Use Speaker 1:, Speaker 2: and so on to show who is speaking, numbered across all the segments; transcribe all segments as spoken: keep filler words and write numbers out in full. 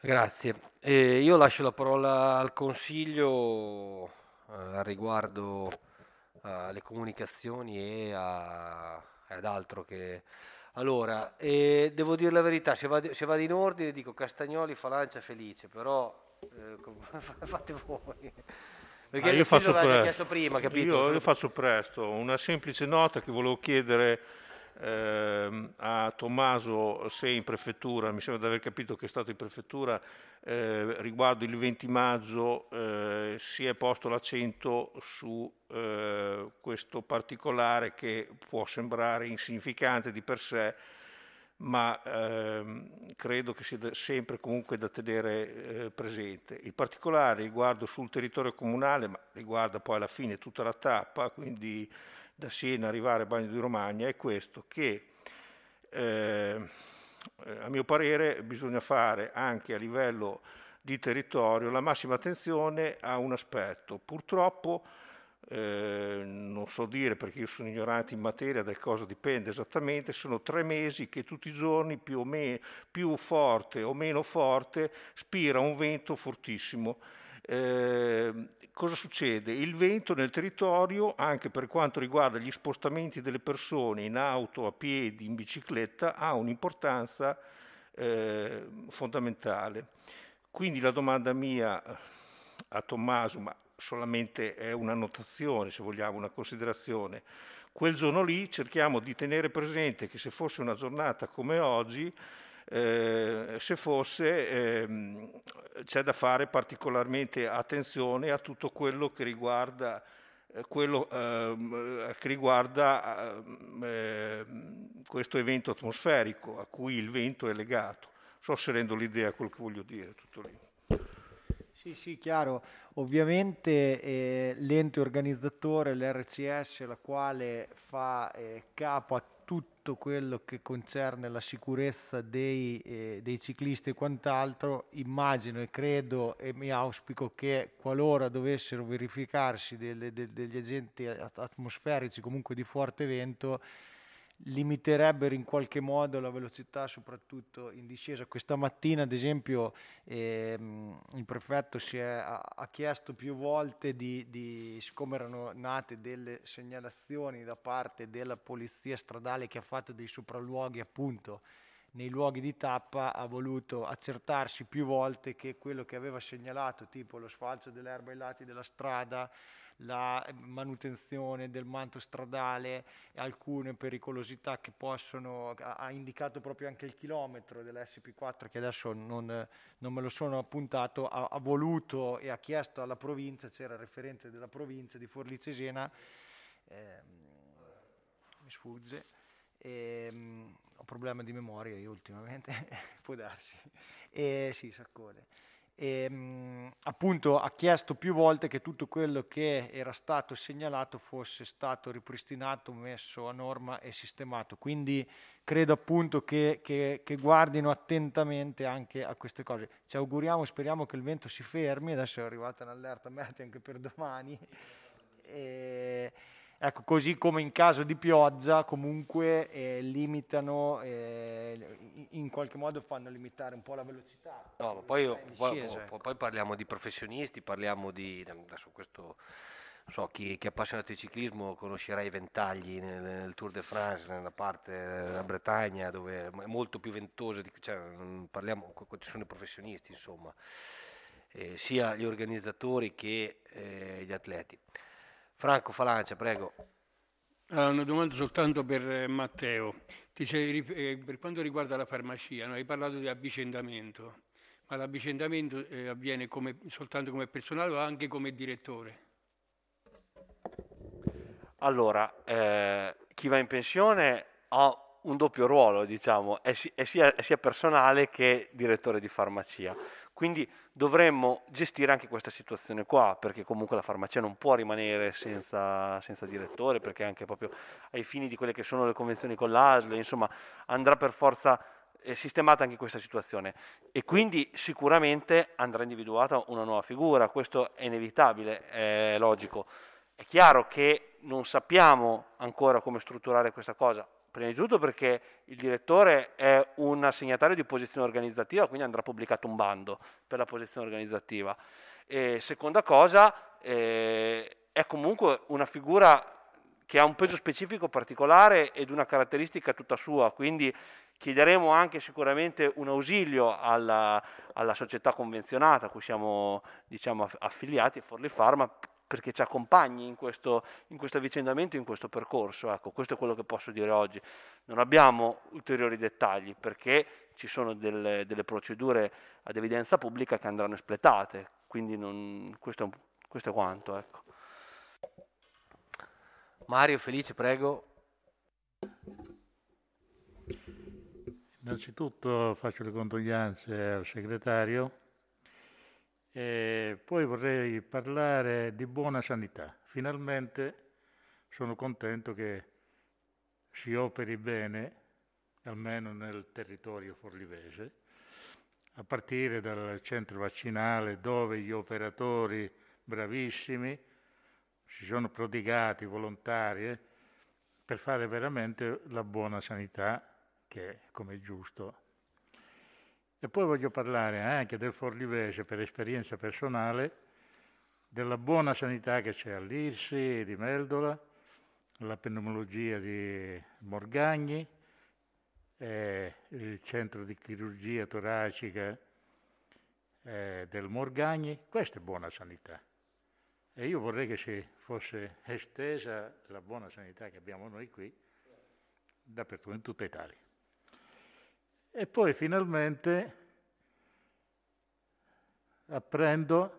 Speaker 1: Grazie. Eh, io lascio la parola al Consiglio eh, riguardo alle comunicazioni e a- ad altro che... Allora, eh, devo dire la verità, se vado, se vado in ordine dico Castagnoli, Falancia, Felice, però eh, com- fate voi.
Speaker 2: Ma
Speaker 1: Perché
Speaker 2: io
Speaker 1: nel senso
Speaker 2: faccio,
Speaker 1: aveva già
Speaker 2: pre-
Speaker 1: chiesto prima, capito?
Speaker 2: io- io
Speaker 1: Solo per-
Speaker 2: faccio presto, una semplice nota che volevo chiedere ehm, a Tommaso se in prefettura, mi sembra di aver capito che è stato in prefettura, eh, riguardo il venti maggio eh, si è posto l'accento su eh, questo particolare che può sembrare insignificante di per sé, ma ehm, credo che sia da- sempre comunque da tenere eh, presente. Il particolare riguardo sul territorio comunale, ma riguarda poi alla fine tutta la tappa, quindi da Siena arrivare a Bagno di Romagna, è questo che eh, eh, a mio parere bisogna fare anche a livello di territorio la massima attenzione a un aspetto. Purtroppo eh, non so dire perché io sono ignorante in materia, da cosa dipende esattamente, sono tre mesi che tutti i giorni più o meno, più forte o meno forte, spira un vento fortissimo. Eh, cosa succede? Il vento nel territorio, anche per quanto riguarda gli spostamenti delle persone in auto, a piedi, in bicicletta, ha un'importanza eh, fondamentale. Quindi la domanda mia a Tommaso, ma solamente è una notazione, se vogliamo, una considerazione. Quel giorno lì cerchiamo di tenere presente che se fosse una giornata come oggi, eh, se fosse, ehm, c'è da fare particolarmente attenzione a tutto quello che riguarda, eh, quello, ehm, che riguarda ehm, ehm, questo evento atmosferico a cui il vento è legato. So se rendo l'idea a quello che voglio dire, tutto lì.
Speaker 3: Sì, sì, chiaro. Ovviamente eh, l'ente organizzatore, l'R C S, la quale fa eh, capo a tutto quello che concerne la sicurezza dei, eh, dei ciclisti e quant'altro, immagino e credo e mi auspico che qualora dovessero verificarsi delle- de- degli agenti at- atmosferici comunque di forte vento, limiterebbero in qualche modo la velocità, soprattutto in discesa. Questa mattina, ad esempio, ehm, il prefetto si è, ha, ha chiesto più volte di, di, siccome erano nate delle segnalazioni da parte della polizia stradale che ha fatto dei sopralluoghi appunto nei luoghi di tappa, ha voluto accertarsi più volte che quello che aveva segnalato, tipo lo sfalcio dell'erba ai lati della strada, la manutenzione del manto stradale, alcune pericolosità che possono, ha ha indicato proprio anche il chilometro dell'S P quattro che adesso non, non me lo sono appuntato, ha, ha voluto e ha chiesto alla provincia, c'era il referente della provincia di Forlì Cesena, ehm, mi sfugge, ehm, ho problemi di memoria io ultimamente, può darsi, e sì, Saccone. E, mh, appunto ha chiesto più volte che tutto quello che era stato segnalato fosse stato ripristinato, messo a norma e sistemato. Quindi credo appunto che, che- che guardino attentamente anche a queste cose. Ci auguriamo, speriamo che il vento si fermi, adesso è arrivata un'allerta meteo anche per domani. E, ecco, così come in caso di pioggia comunque eh, limitano, eh, in in qualche modo fanno limitare un po' la velocità, la
Speaker 1: No, ma poi,
Speaker 3: velocità in
Speaker 1: poi- poi-
Speaker 3: discesa, ecco.
Speaker 1: poi parliamo di professionisti, parliamo di... Adesso questo, non so, chi, chi è appassionato di ciclismo conoscerà i ventagli nel, nel Tour de France, nella parte della Bretagna, dove è molto più ventoso, di, cioè, non parliamo, ci sono i professionisti, insomma, eh, sia gli organizzatori che eh, gli atleti. Franco Falancia, prego.
Speaker 4: Allora, una domanda soltanto per eh, Matteo. Ti sei rif- eh, per quanto riguarda la farmacia, no? Hai parlato di avvicendamento, ma l'avvicendamento eh, avviene come- soltanto come personale o anche come direttore?
Speaker 5: Allora, eh, chi va in pensione ha un doppio ruolo, diciamo, è, si- è sia, è sia personale che direttore di farmacia. Quindi dovremmo gestire anche questa situazione qua, perché comunque la farmacia non può rimanere senza, senza direttore, perché anche proprio ai fini di quelle che sono le convenzioni con l'A S L, insomma, andrà per forza eh, sistemata anche questa situazione. E quindi sicuramente andrà individuata una nuova figura, questo è inevitabile, è logico. È chiaro che non sappiamo ancora come strutturare questa cosa, Prima di tutto perché il direttore è un assegnatario di posizione organizzativa, quindi andrà pubblicato un bando per la posizione organizzativa. E seconda cosa, eh, è comunque una figura che ha un peso specifico particolare ed una caratteristica tutta sua, quindi chiederemo anche sicuramente un ausilio alla, alla società convenzionata a cui siamo, diciamo, affiliati, Forli Pharma, perché ci accompagni in questo, in questo avvicendamento, in questo percorso. Ecco, questo è quello che posso dire oggi. Non abbiamo ulteriori dettagli perché ci sono delle, delle procedure ad evidenza pubblica che andranno espletate, quindi non, questo, è un, questo è quanto. Ecco.
Speaker 1: Mario, Felice, prego.
Speaker 6: Innanzitutto faccio le condoglianze al segretario e poi vorrei parlare di buona sanità. Finalmente sono contento che si operi bene, almeno nel territorio forlivese, a partire dal centro vaccinale dove gli operatori bravissimi si sono prodigati volontari eh, per fare veramente la buona sanità che è come è giusto. E poi voglio parlare anche del forlivese per esperienza personale, della buona sanità che c'è all'I R S I di Meldola, la pneumologia di Morgagni, eh, il centro di chirurgia toracica eh, del Morgagni. Questa è buona sanità. E io vorrei che si fosse estesa la buona sanità che abbiamo noi qui, dappertutto, in tutta Italia. E poi finalmente apprendo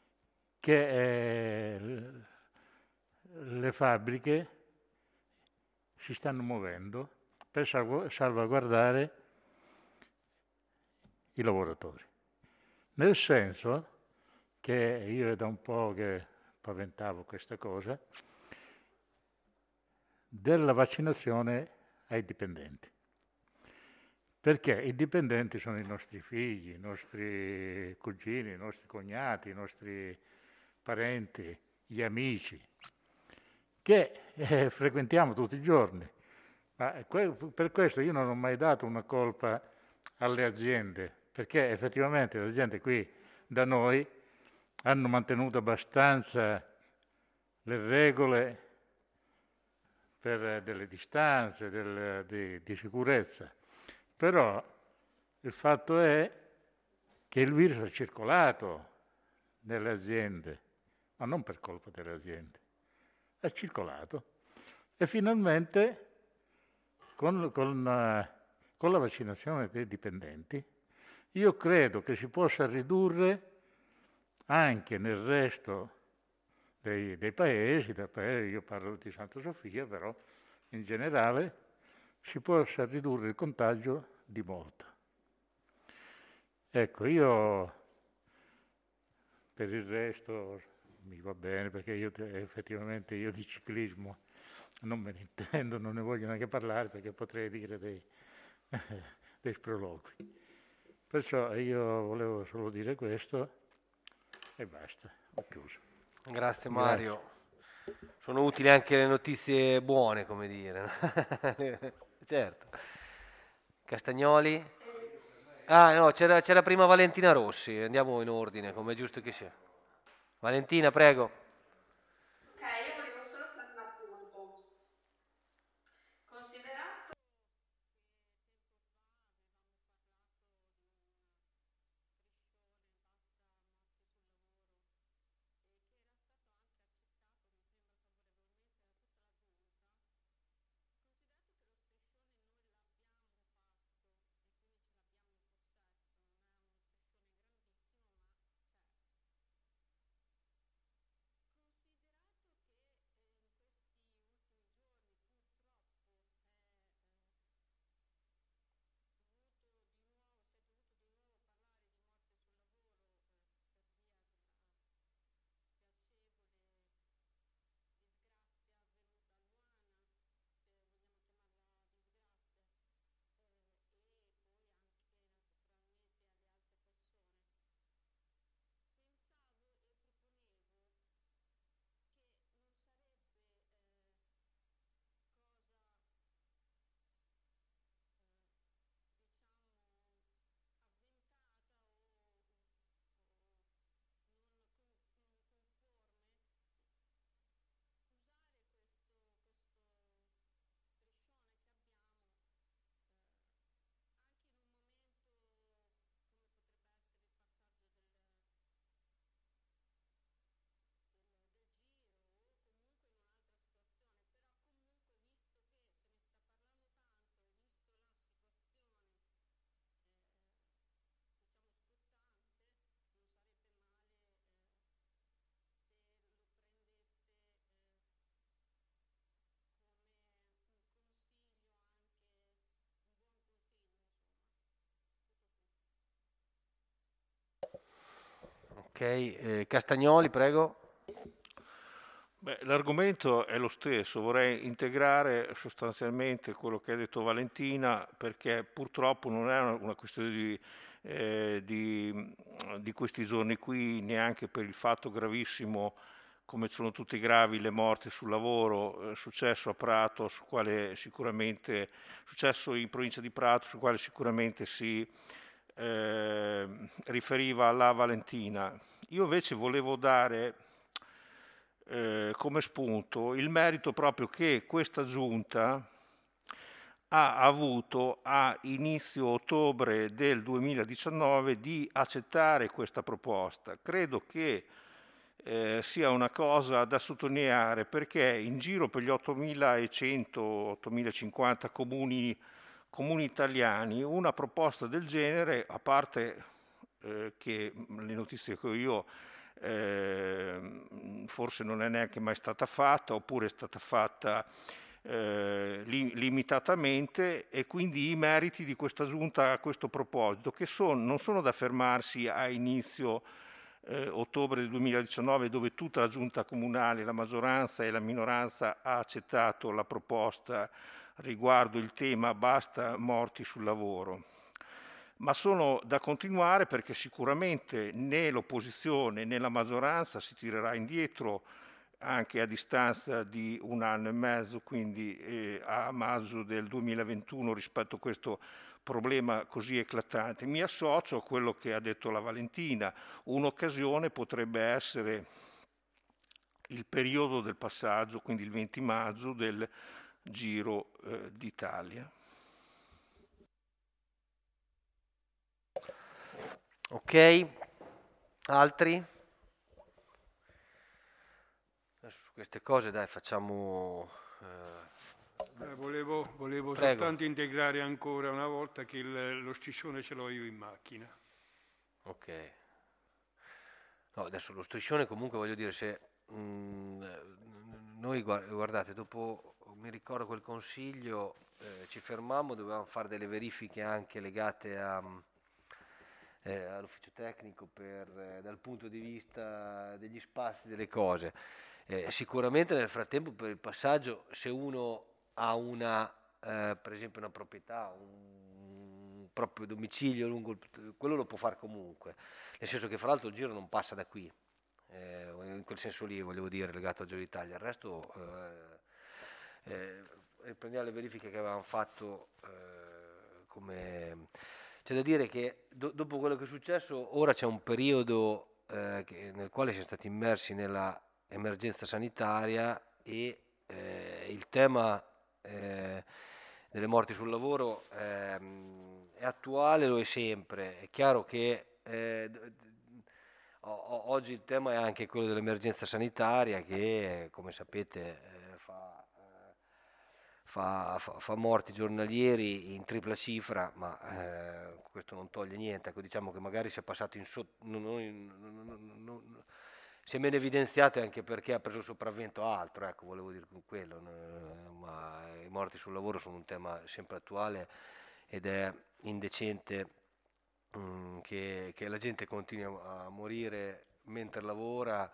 Speaker 6: che eh, le fabbriche si stanno muovendo per salv- salvaguardare i lavoratori. Nel senso che io è da un po' che paventavo questa cosa, della vaccinazione ai dipendenti. Perché i dipendenti sono i nostri figli, i nostri cugini, i nostri cognati, i nostri parenti, gli amici, che eh, frequentiamo tutti i giorni. Ma que- per questo io non ho mai dato una colpa alle aziende, perché effettivamente le aziende qui da noi hanno mantenuto abbastanza le regole per delle distanze, del, di, di sicurezza. Però il fatto è che il virus è circolato nelle aziende, ma non per colpa delle aziende, è circolato. E finalmente con, con, uh, con la vaccinazione dei dipendenti io credo che si possa ridurre anche nel resto dei, dei paesi, del paese, io parlo di Santa Sofia, però in generale si possa ridurre il contagio di molto. Ecco, io per il resto mi va bene perché io effettivamente io di ciclismo non me ne intendo, non ne voglio neanche parlare perché potrei dire dei, dei sproloqui. Perciò io volevo solo dire questo e basta, ho chiuso.
Speaker 1: Grazie Mario. Grazie. Sono utili anche le notizie buone, come dire. Certo. Castagnoli? Ah no, c'era, c'era prima Valentina Rossi, andiamo in ordine, come è giusto che sia. Valentina, prego. eh, Castagnoli, prego.
Speaker 2: Beh, l'argomento è lo stesso, vorrei integrare sostanzialmente quello che ha detto Valentina, perché purtroppo non è una, una questione di, eh, di, di questi giorni qui, neanche per il fatto gravissimo, come sono tutti gravi le morti sul lavoro, eh, successo a Prato, su quale sicuramente, successo in provincia di Prato, su quale sicuramente si eh, riferiva alla Valentina. Io invece volevo dare eh, come spunto il merito proprio che questa giunta ha avuto a inizio ottobre del duemiladiciannove di accettare questa proposta. Credo che eh, sia una cosa da sottolineare, perché in giro per gli ottomilacento ottomilacinquanta comuni, comuni italiani una proposta del genere, a parte eh, che le notizie che ho io eh, forse non è neanche mai stata fatta, oppure è stata fatta eh, li, limitatamente, e quindi i meriti di questa giunta a questo proposito, che son, non sono da fermarsi a inizio eh, ottobre del duemiladiciannove, dove tutta la giunta comunale, la maggioranza e la minoranza ha accettato la proposta riguardo il tema basta morti sul lavoro, ma sono da continuare, perché sicuramente né l'opposizione né la maggioranza si tirerà indietro anche a distanza di un anno e mezzo, quindi eh, a maggio del duemilaventuno, rispetto a questo problema così eclatante. Mi associo a quello che ha detto la Valentina: un'occasione potrebbe essere il periodo del passaggio, quindi il venti maggio del Giro eh, d'Italia.
Speaker 1: Ok, altri? Adesso su queste cose dai facciamo... Eh...
Speaker 4: Eh, volevo volevo
Speaker 1: Prego.
Speaker 4: soltanto integrare ancora una volta che il, lo striscione ce l'ho io in macchina.
Speaker 1: Ok. No, adesso lo striscione comunque voglio dire, se mh, noi guardate, dopo mi ricordo quel consiglio, eh, ci fermammo, dovevamo fare delle verifiche anche legate a... Eh, all'ufficio tecnico per, eh, dal punto di vista degli spazi, delle cose. Eh, sicuramente nel frattempo per il passaggio, se uno ha una, eh, per esempio una proprietà, un proprio domicilio lungo il, quello lo può fare comunque, nel senso che fra l'altro il giro non passa da qui, eh, in quel senso lì volevo dire, legato al Giro d'Italia. Il resto eh, eh, riprendiamo le verifiche che avevamo fatto eh, come... C'è da dire che do, dopo quello che è successo, ora c'è un periodo eh, che, nel quale siamo stati immersi nella emergenza sanitaria, e eh, il tema eh, delle morti sul lavoro ehm, è attuale, lo è sempre. È chiaro che eh, o, oggi il tema è anche quello dell'emergenza sanitaria, che come sapete eh, fa... Fa, fa, fa morti giornalieri in tripla cifra, ma eh, questo non toglie niente. Ecco, diciamo che magari si è passato in sotto, non, non, non, non, si è meno evidenziato anche perché ha preso sopravvento altro, ecco, volevo dire quello, ma i morti sul lavoro sono un tema sempre attuale, ed è indecente mh, che, che la gente continui a morire mentre lavora,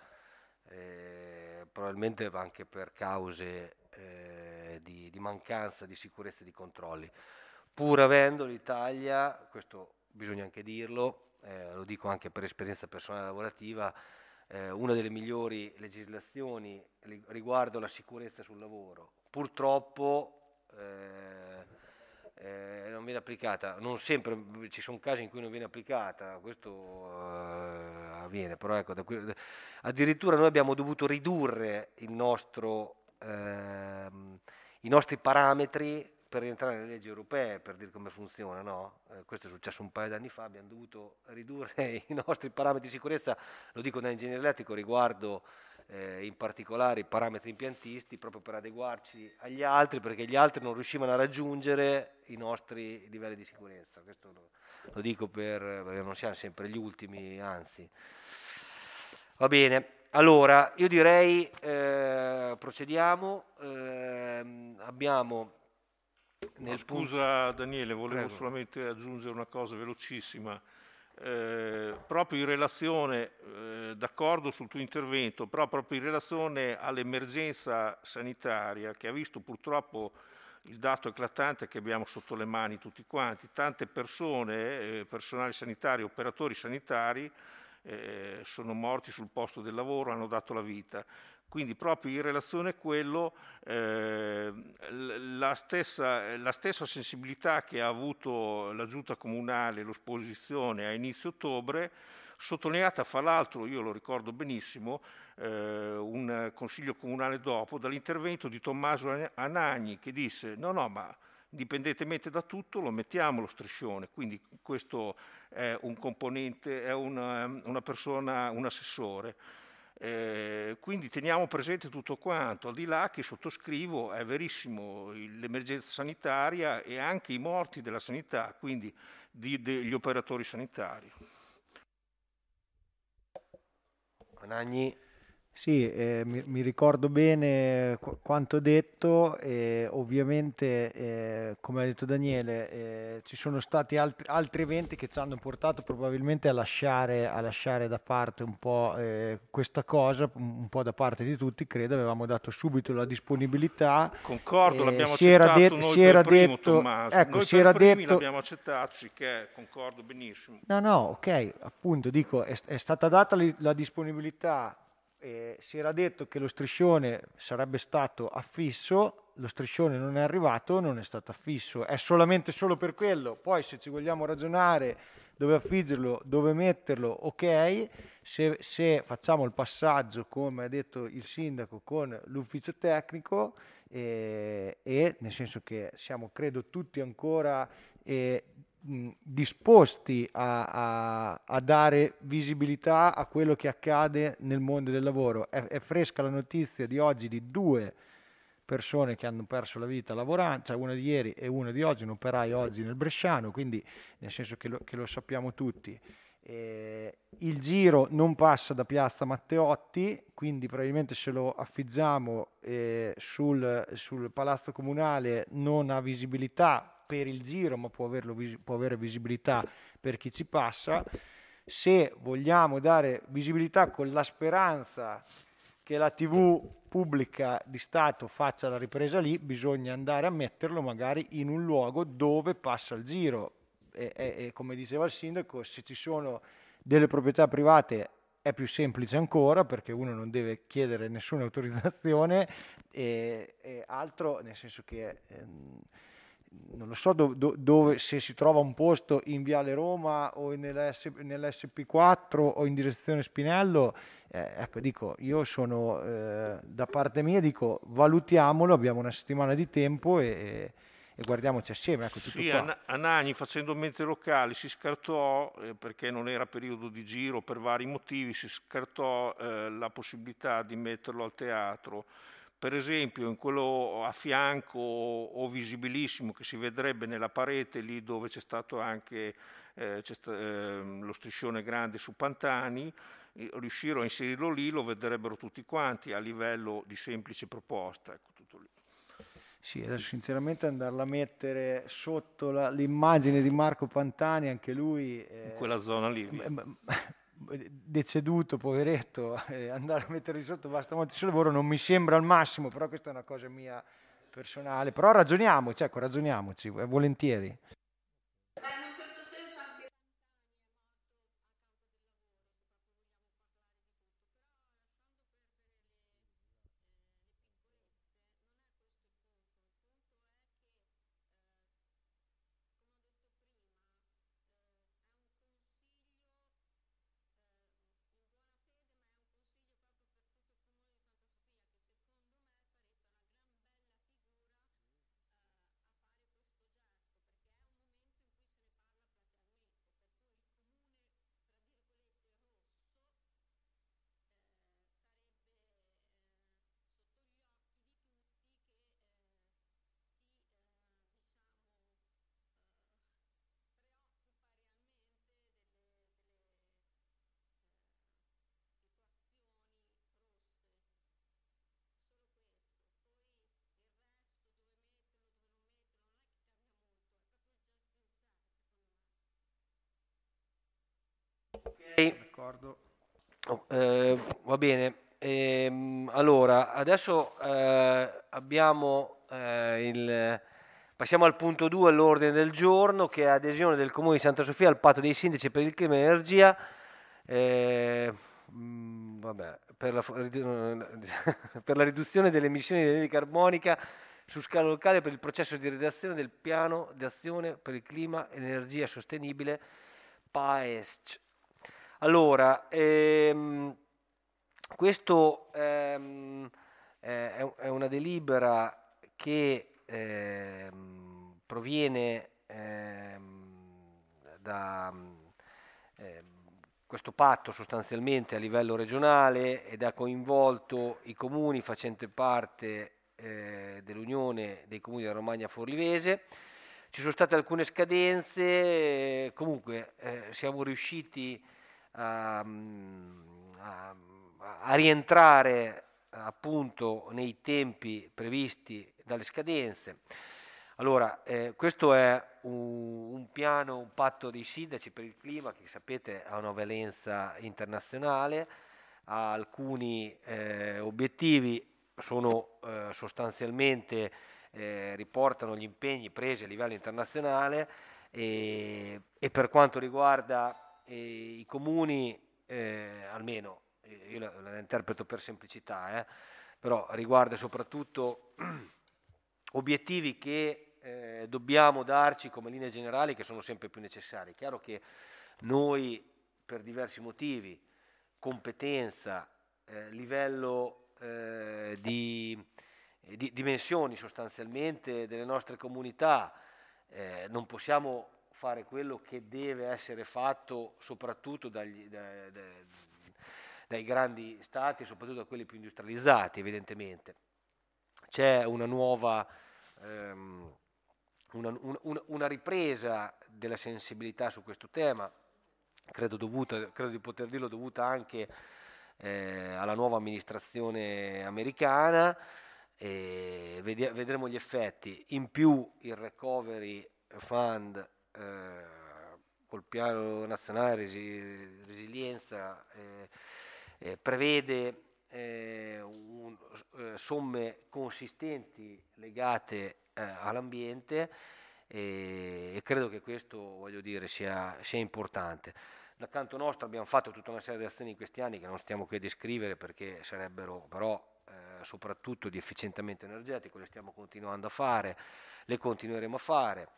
Speaker 1: eh, probabilmente anche per cause eh, di, di mancanza di sicurezza e di controlli, pur avendo l'Italia, questo bisogna anche dirlo, eh, lo dico anche per esperienza personale lavorativa, eh, una delle migliori legislazioni riguardo la sicurezza sul lavoro. Purtroppo eh, eh, non viene applicata, non sempre, ci sono casi in cui non viene applicata, questo eh, avviene, però ecco, da qui, addirittura noi abbiamo dovuto ridurre il nostro Ehm, i nostri parametri per rientrare nelle leggi europee, per dire come funziona, no? Eh, questo è successo un paio di anni fa, abbiamo dovuto ridurre i nostri parametri di sicurezza, lo dico da ingegnere elettrico, riguardo eh, in particolare i parametri impiantisti, proprio per adeguarci agli altri, perché gli altri non riuscivano a raggiungere i nostri livelli di sicurezza. Questo lo, lo dico per, perché non siamo sempre gli ultimi, anzi. Va bene. Allora, io direi eh, procediamo, eh, abbiamo nel
Speaker 2: no, scusa
Speaker 1: punto...
Speaker 2: Daniele, volevo
Speaker 1: Prego.
Speaker 2: solamente aggiungere una cosa velocissima. eh, proprio in relazione, eh, d'accordo sul tuo intervento, però proprio in relazione all'emergenza sanitaria che ha visto purtroppo il dato eclatante che abbiamo sotto le mani tutti quanti, tante persone, eh, personale sanitario, operatori sanitari, eh, sono morti sul posto del lavoro, hanno dato la vita. Quindi proprio in relazione a quello, eh, la, stessa, la stessa sensibilità che ha avuto la Giunta Comunale, l'opposizione a inizio ottobre, sottolineata fra l'altro, io lo ricordo benissimo, eh, un consiglio comunale dopo, dall'intervento di Tommaso Anagni che disse no no ma indipendentemente da tutto lo mettiamo lo striscione, quindi questo è un componente, è una, una persona, un assessore. Eh, quindi teniamo presente tutto quanto, al di là che sottoscrivo, è verissimo, l'emergenza sanitaria e anche i morti della sanità, quindi di, degli operatori sanitari.
Speaker 1: Anagni.
Speaker 3: Sì, eh, mi, mi ricordo bene qu- quanto detto e ovviamente, eh, come ha detto Daniele, eh, ci sono stati altri, altri eventi che ci hanno portato probabilmente a lasciare, a lasciare da parte un po' eh, questa cosa, un, un po' da parte di tutti, credo, avevamo dato subito la disponibilità.
Speaker 2: Concordo,
Speaker 3: eh,
Speaker 2: l'abbiamo
Speaker 3: si era
Speaker 2: accettato
Speaker 3: det-
Speaker 2: noi
Speaker 3: si
Speaker 2: per
Speaker 3: era
Speaker 2: primo,
Speaker 3: detto,
Speaker 2: Tommaso.
Speaker 3: ecco,
Speaker 2: Noi
Speaker 3: si
Speaker 2: per
Speaker 3: era
Speaker 2: primi
Speaker 3: detto,
Speaker 2: l'abbiamo accettato, sicché concordo benissimo.
Speaker 3: no, no, ok, appunto, dico, è, è stata data li- la disponibilità. Eh, si era detto che lo striscione sarebbe stato affisso, lo striscione non è arrivato, non è stato affisso, è solamente solo per quello. Poi se ci vogliamo ragionare dove affiggerlo, dove metterlo, ok, se, se facciamo il passaggio, come ha detto il sindaco, con l'ufficio tecnico, eh, e nel senso che siamo, credo, tutti ancora eh, mh, disposti a, a- a dare visibilità a quello che accade nel mondo del lavoro. È, è fresca la notizia di oggi di due persone che hanno perso la vita lavorando, cioè una di ieri e una di oggi, un operaio oggi nel Bresciano, quindi nel senso che lo, che lo sappiamo tutti. Eh, il giro non passa da Piazza Matteotti, quindi probabilmente se lo affiggiamo eh, sul, sul Palazzo Comunale non ha visibilità per il giro, ma può, averlo, vis- può avere visibilità per chi ci passa. Se vogliamo dare visibilità con la speranza che la tivù pubblica di Stato faccia la ripresa lì, bisogna andare a metterlo magari in un luogo dove passa il giro. E, e- e come diceva il sindaco, se ci sono delle proprietà private è più semplice ancora perché uno non deve chiedere nessuna autorizzazione e, e altro, nel senso che ehm, non lo so do- do- dove, se si trova un posto in Viale Roma o nell'S- nell'S P quattro o in direzione Spinello, eh, ecco, dico, io sono eh, da parte mia, dico, valutiamolo, abbiamo una settimana di tempo e, e guardiamoci assieme, ecco, tutto
Speaker 2: Sì,
Speaker 3: qua.
Speaker 2: a a Nagni facendo mente locali si scartò, eh, perché non era periodo di giro per vari motivi, si scartò eh, la possibilità di metterlo al teatro. Per esempio in quello a fianco o visibilissimo che si vedrebbe nella parete lì dove c'è stato anche eh, c'è sta- ehm, lo striscione grande su Pantani, eh, riuscirò a inserirlo lì, lo vedrebbero tutti quanti a livello di semplice proposta. Ecco, tutto lì.
Speaker 3: Sì, adesso sinceramente andarla a mettere sotto la- l'immagine di Marco Pantani, anche lui
Speaker 2: In
Speaker 3: eh,
Speaker 2: quella zona lì.
Speaker 3: m-
Speaker 2: via.
Speaker 3: m- deceduto, poveretto, eh, andare a mettere sotto basta molto sul lavoro non mi sembra il massimo, però questa è una cosa mia personale, però ragioniamoci, ecco, ragioniamoci, eh, volentieri. D'accordo.
Speaker 1: Oh, eh, va bene. Ehm, allora, adesso eh, abbiamo eh, il... Passiamo al punto due all'ordine del giorno, che è adesione del Comune di Santa Sofia al patto dei sindaci per il clima e l'energia. Eh, mh, vabbè, per la, per la riduzione delle emissioni di anidride carbonica su scala locale per il processo di redazione del piano di azione per il clima e l'energia sostenibile P A E S C. Allora, ehm, questo ehm, è, è una delibera che ehm, proviene ehm, da ehm, questo patto sostanzialmente a livello regionale ed ha coinvolto i comuni facenti parte eh, dell'Unione dei Comuni della Romagna Forlivese. Ci sono state alcune scadenze, eh, comunque eh, siamo riusciti a, a, a rientrare appunto nei tempi previsti dalle scadenze. Allora, eh, questo è un, un piano, un patto dei sindaci per il clima che sapete ha una valenza internazionale, ha alcuni eh, obiettivi, sono eh, sostanzialmente eh, riportano gli impegni presi a livello internazionale e, e per quanto riguarda eh, i comuni, eh, almeno io la, la interpreto per semplicità, eh, però riguarda soprattutto obiettivi che eh, dobbiamo darci come linee generali che sono sempre più necessarie. È chiaro che noi per diversi motivi, competenza, eh, livello eh, di, di dimensioni sostanzialmente delle nostre comunità, eh, non possiamo fare quello che deve essere fatto soprattutto dagli, da, da, dai grandi stati e soprattutto da quelli più industrializzati, evidentemente. C'è una nuova ehm, una, una, una ripresa della sensibilità su questo tema, credo, dovuta, credo di poter dirlo dovuta anche eh, alla nuova amministrazione americana, e vedi- vedremo gli effetti. In più il Recovery Fund eh, col piano nazionale resi- resilienza eh, eh, prevede eh, un, eh, somme consistenti legate eh, all'ambiente e, e credo che questo, voglio dire, sia, sia importante. Dal canto nostro abbiamo fatto tutta una serie di azioni in questi anni che non stiamo qui a descrivere perché sarebbero però eh, soprattutto di efficientamento energetico, le stiamo continuando a fare, le continueremo a fare.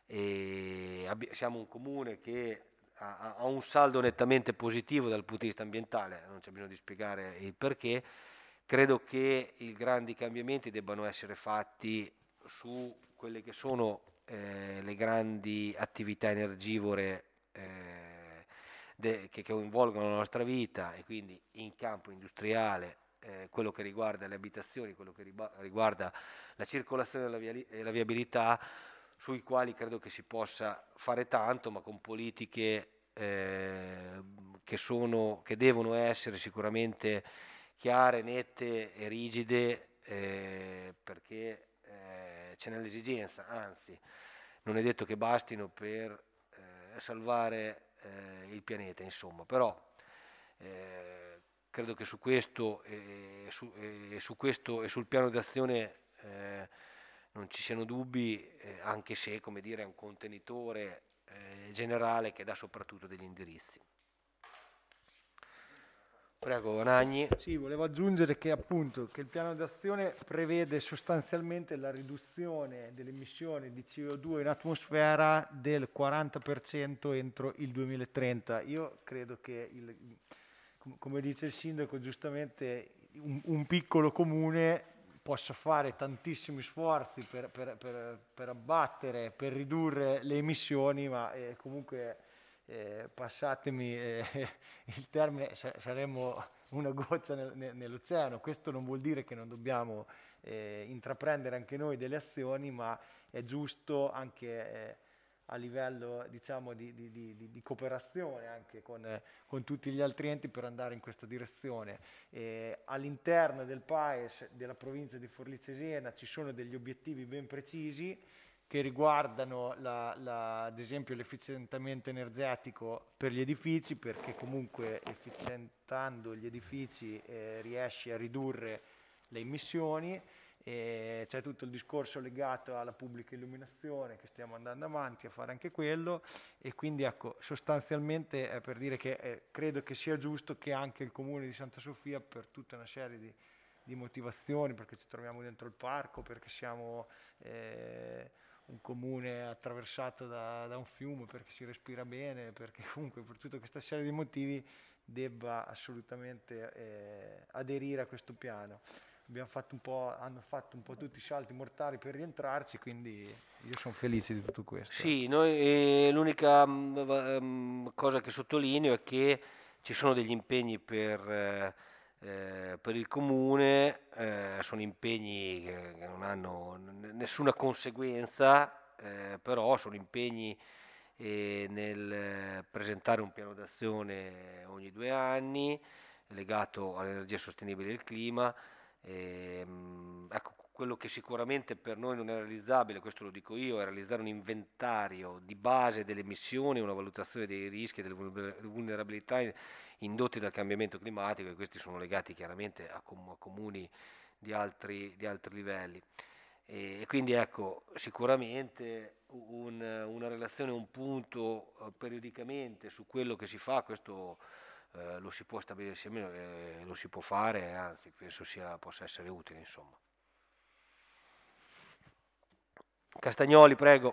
Speaker 1: E abbi- siamo un comune che ha, ha un saldo nettamente positivo dal punto di vista ambientale, non c'è bisogno di spiegare il perché. Credo che i grandi cambiamenti debbano essere fatti su quelle che sono eh, le grandi attività energivore eh, de- che coinvolgono la nostra vita e quindi in campo industriale, eh, quello che riguarda le abitazioni, quello che riba- riguarda la circolazione e la, viali- e la viabilità, sui quali credo che si possa fare tanto, ma con politiche eh, che, sono, che devono essere sicuramente chiare, nette e rigide, eh, perché eh, ce n'è l'esigenza, anzi non è detto che bastino per eh, salvare eh, il pianeta, insomma, però eh, credo che su questo e su, e su questo e sul piano d'azione eh, non ci siano dubbi, eh, anche se, come dire, è un contenitore eh, generale che dà soprattutto degli indirizzi. Prego, Nagni.
Speaker 3: Sì, volevo aggiungere che appunto che il piano d'azione prevede sostanzialmente la riduzione delle emissioni di C O due in atmosfera del quaranta per cento entro il duemilatrenta. Io credo che, il, come dice il sindaco, giustamente un, un piccolo comune possa fare tantissimi sforzi per, per, per, per abbattere, per ridurre le emissioni, ma eh, comunque eh, passatemi eh, il termine, sa- saremmo una goccia nel- nel- nell'oceano. Questo non vuol dire che non dobbiamo eh, intraprendere anche noi delle azioni, ma è giusto anche eh, a livello, diciamo, di, di- di- di- di cooperazione anche con, eh, con tutti gli altri enti per andare in questa direzione. Eh, all'interno del P A E S della provincia di Forlì Cesena ci sono degli obiettivi ben precisi che riguardano la, la, ad esempio l'efficientamento energetico per gli edifici, perché comunque efficientando gli edifici eh, riesci a ridurre le emissioni. E c'è tutto il discorso legato alla pubblica illuminazione, che stiamo andando avanti a fare anche quello, e quindi ecco, sostanzialmente è per dire che eh, credo che sia giusto che anche il Comune di Santa Sofia, per tutta una serie di, di motivazioni, perché ci troviamo dentro il parco, perché siamo eh, un comune attraversato da, da un fiume, perché si respira bene, perché comunque per tutta questa serie di motivi debba assolutamente eh, aderire a questo piano. Abbiamo fatto un po', hanno fatto un po' tutti i salti mortali per rientrarci, quindi io sono felice di tutto questo.
Speaker 1: Sì, noi, eh, l'unica mh, va- mh, cosa che sottolineo è che ci sono degli impegni per, eh, eh, per il comune, eh, sono impegni che, che non hanno n- nessuna conseguenza, eh, però sono impegni eh, nel eh, presentare un piano d'azione ogni due anni legato all'energia sostenibile e al clima. Ehm, ecco, quello che sicuramente per noi non è realizzabile, questo lo dico io, è realizzare un inventario di base delle emissioni, una valutazione dei rischi e delle vulner- vulnerabilità indotti dal cambiamento climatico, e questi sono legati chiaramente a, com- a comuni di altri, di altri livelli. E, e quindi ecco, sicuramente un- una relazione, un punto eh, periodicamente su quello che si fa, questo eh, lo si può stabilire insieme, eh, lo si può fare, anzi penso sia, possa essere utile, insomma. Castagnoli, prego.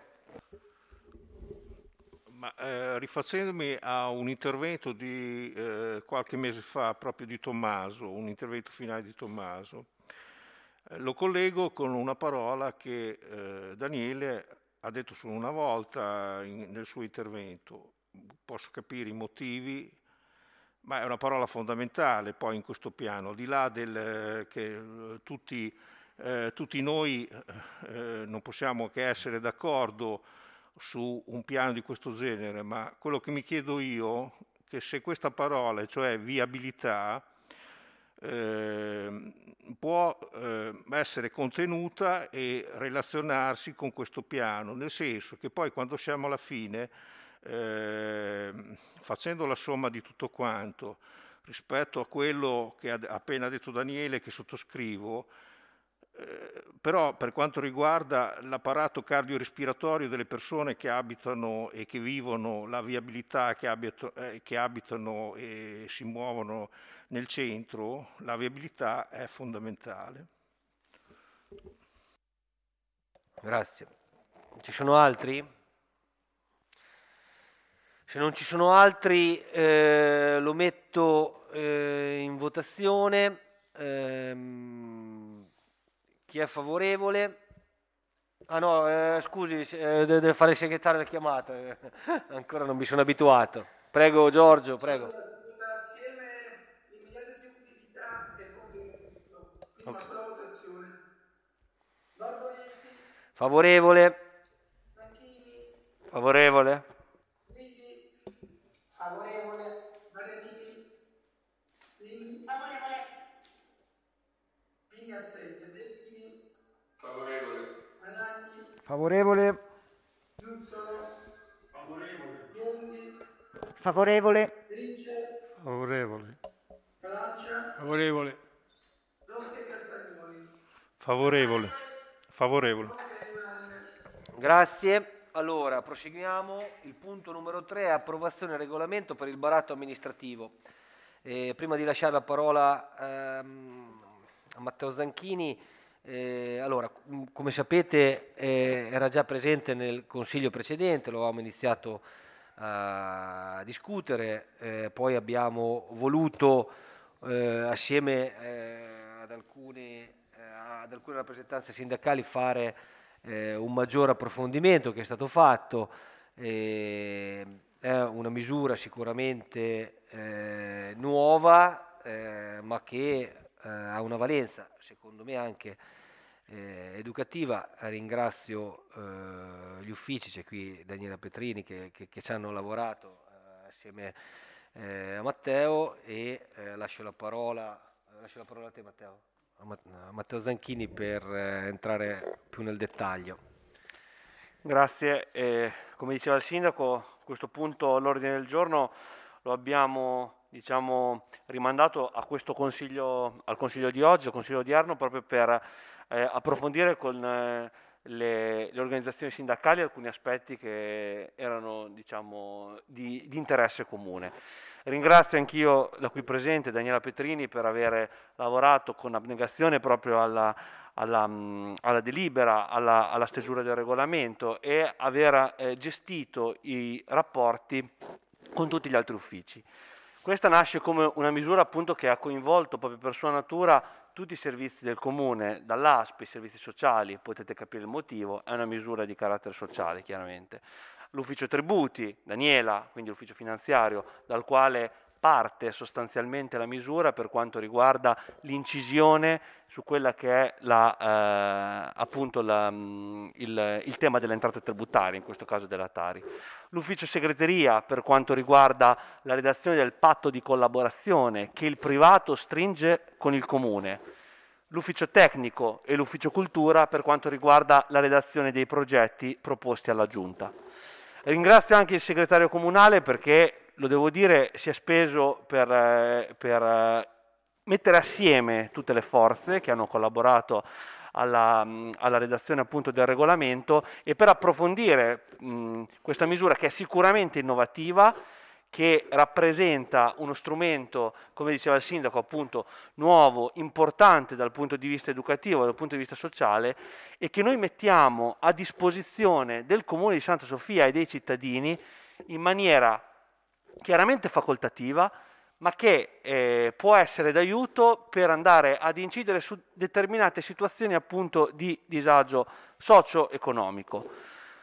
Speaker 2: Ma, eh, rifacendomi a un intervento di eh, qualche mese fa, proprio di Tommaso, un intervento finale di Tommaso, eh, lo collego con una parola che eh, Daniele ha detto solo una volta in- nel suo intervento. Posso capire i motivi, ma è una parola fondamentale poi in questo piano, al di là del eh, che eh, tutti, eh, tutti noi eh, non possiamo che essere d'accordo su un piano di questo genere, ma quello che mi chiedo io è che se questa parola, cioè viabilità, eh, può eh, essere contenuta e relazionarsi con questo piano, nel senso che poi quando siamo alla fine, eh, facendo la somma di tutto quanto rispetto a quello che ha appena detto Daniele, che sottoscrivo, eh, però per quanto riguarda l'apparato cardiorespiratorio delle persone che abitano e che vivono la viabilità, che, abito, eh, che abitano e si muovono nel centro, la viabilità è fondamentale.
Speaker 1: Grazie. Ci sono altri? Se non ci sono altri, eh, lo metto eh, in votazione. Ehm, chi è favorevole? Ah no, eh, scusi, eh, deve fare il segretario la chiamata. eh, Ancora non mi sono abituato. Prego Giorgio, prego.
Speaker 7: Allora, si vota assieme l'immediata esecutività e contenuto, quindi una
Speaker 1: Ok.
Speaker 7: sola votazione. Barbonesi,
Speaker 1: Favorevole?
Speaker 7: Franchini,
Speaker 1: Favorevole?
Speaker 7: Guidi, favorevole, Marianini, Vini, favorevole, Vini assente, Bellini, favorevole, Managni,
Speaker 3: Favorevole?
Speaker 7: Giuzzolo, favorevole, Biondi,
Speaker 3: Favorevole?
Speaker 7: Trice,
Speaker 6: Favorevole.
Speaker 7: Calancia,
Speaker 4: Favorevole.
Speaker 7: Rossi e Castagnoli.
Speaker 2: Favorevole. Favorevole.
Speaker 7: Ok, unanime.
Speaker 1: Grazie. Allora, proseguiamo. Il punto numero tre è approvazione del regolamento per il baratto amministrativo. Eh, prima di lasciare la parola ehm, a Matteo Zanchini, eh, allora, com- come sapete eh, era già presente nel consiglio precedente, lo avevamo iniziato a discutere, eh, poi abbiamo voluto eh, assieme eh, ad, alcuni, eh, ad alcune rappresentanze sindacali fare eh, un maggiore approfondimento, che è stato fatto. eh, è una misura sicuramente eh, nuova, eh, ma che eh, ha una valenza, secondo me, anche eh, educativa. Ringrazio eh, gli uffici, c'è qui Daniela Petrini che, che- che ci hanno lavorato eh, assieme eh, a Matteo, e eh, lascio la parola, lascio la parola a te, Matteo, a Ma- a Matteo Zanchini, per eh, entrare più nel dettaglio.
Speaker 5: Grazie. Eh, come diceva il Sindaco, questo punto all'ordine del giorno lo abbiamo diciamo, rimandato a questo consiglio, al Consiglio di oggi, al Consiglio odierno, proprio per eh, approfondire con eh, le, le organizzazioni sindacali alcuni aspetti che erano diciamo, di, di interesse comune. Ringrazio anch'io la qui presente Daniela Petrini per aver lavorato con abnegazione proprio alla, alla, alla delibera, alla, alla stesura del regolamento e aver eh, gestito i rapporti con tutti gli altri uffici. Questa nasce come una misura appunto che ha coinvolto proprio per sua natura tutti i servizi del comune, dall'A S P, i servizi sociali, potete capire il motivo, è una misura di carattere sociale chiaramente. L'ufficio tributi, Daniela, quindi l'ufficio finanziario, dal quale parte sostanzialmente la misura per quanto riguarda l'incisione su quella che è la, eh, appunto la, il, il tema delle entrate tributarie, in questo caso della Tari. L'ufficio segreteria per quanto riguarda la redazione del patto di collaborazione che il privato stringe con il comune. L'ufficio tecnico e l'ufficio cultura per quanto riguarda la redazione dei progetti proposti alla Giunta. Ringrazio anche il segretario comunale perché, lo devo dire, si è speso per, eh, per eh, mettere assieme tutte le forze che hanno collaborato alla, mh, alla redazione appunto del regolamento e per approfondire mh, questa misura che è sicuramente innovativa, che rappresenta uno strumento, come diceva il sindaco, appunto nuovo, importante dal punto di vista educativo, dal punto di vista sociale, e che noi mettiamo a disposizione del Comune di Santa Sofia e dei cittadini in maniera chiaramente facoltativa, ma che eh, può essere d'aiuto per andare ad incidere su determinate situazioni appunto di disagio socio-economico.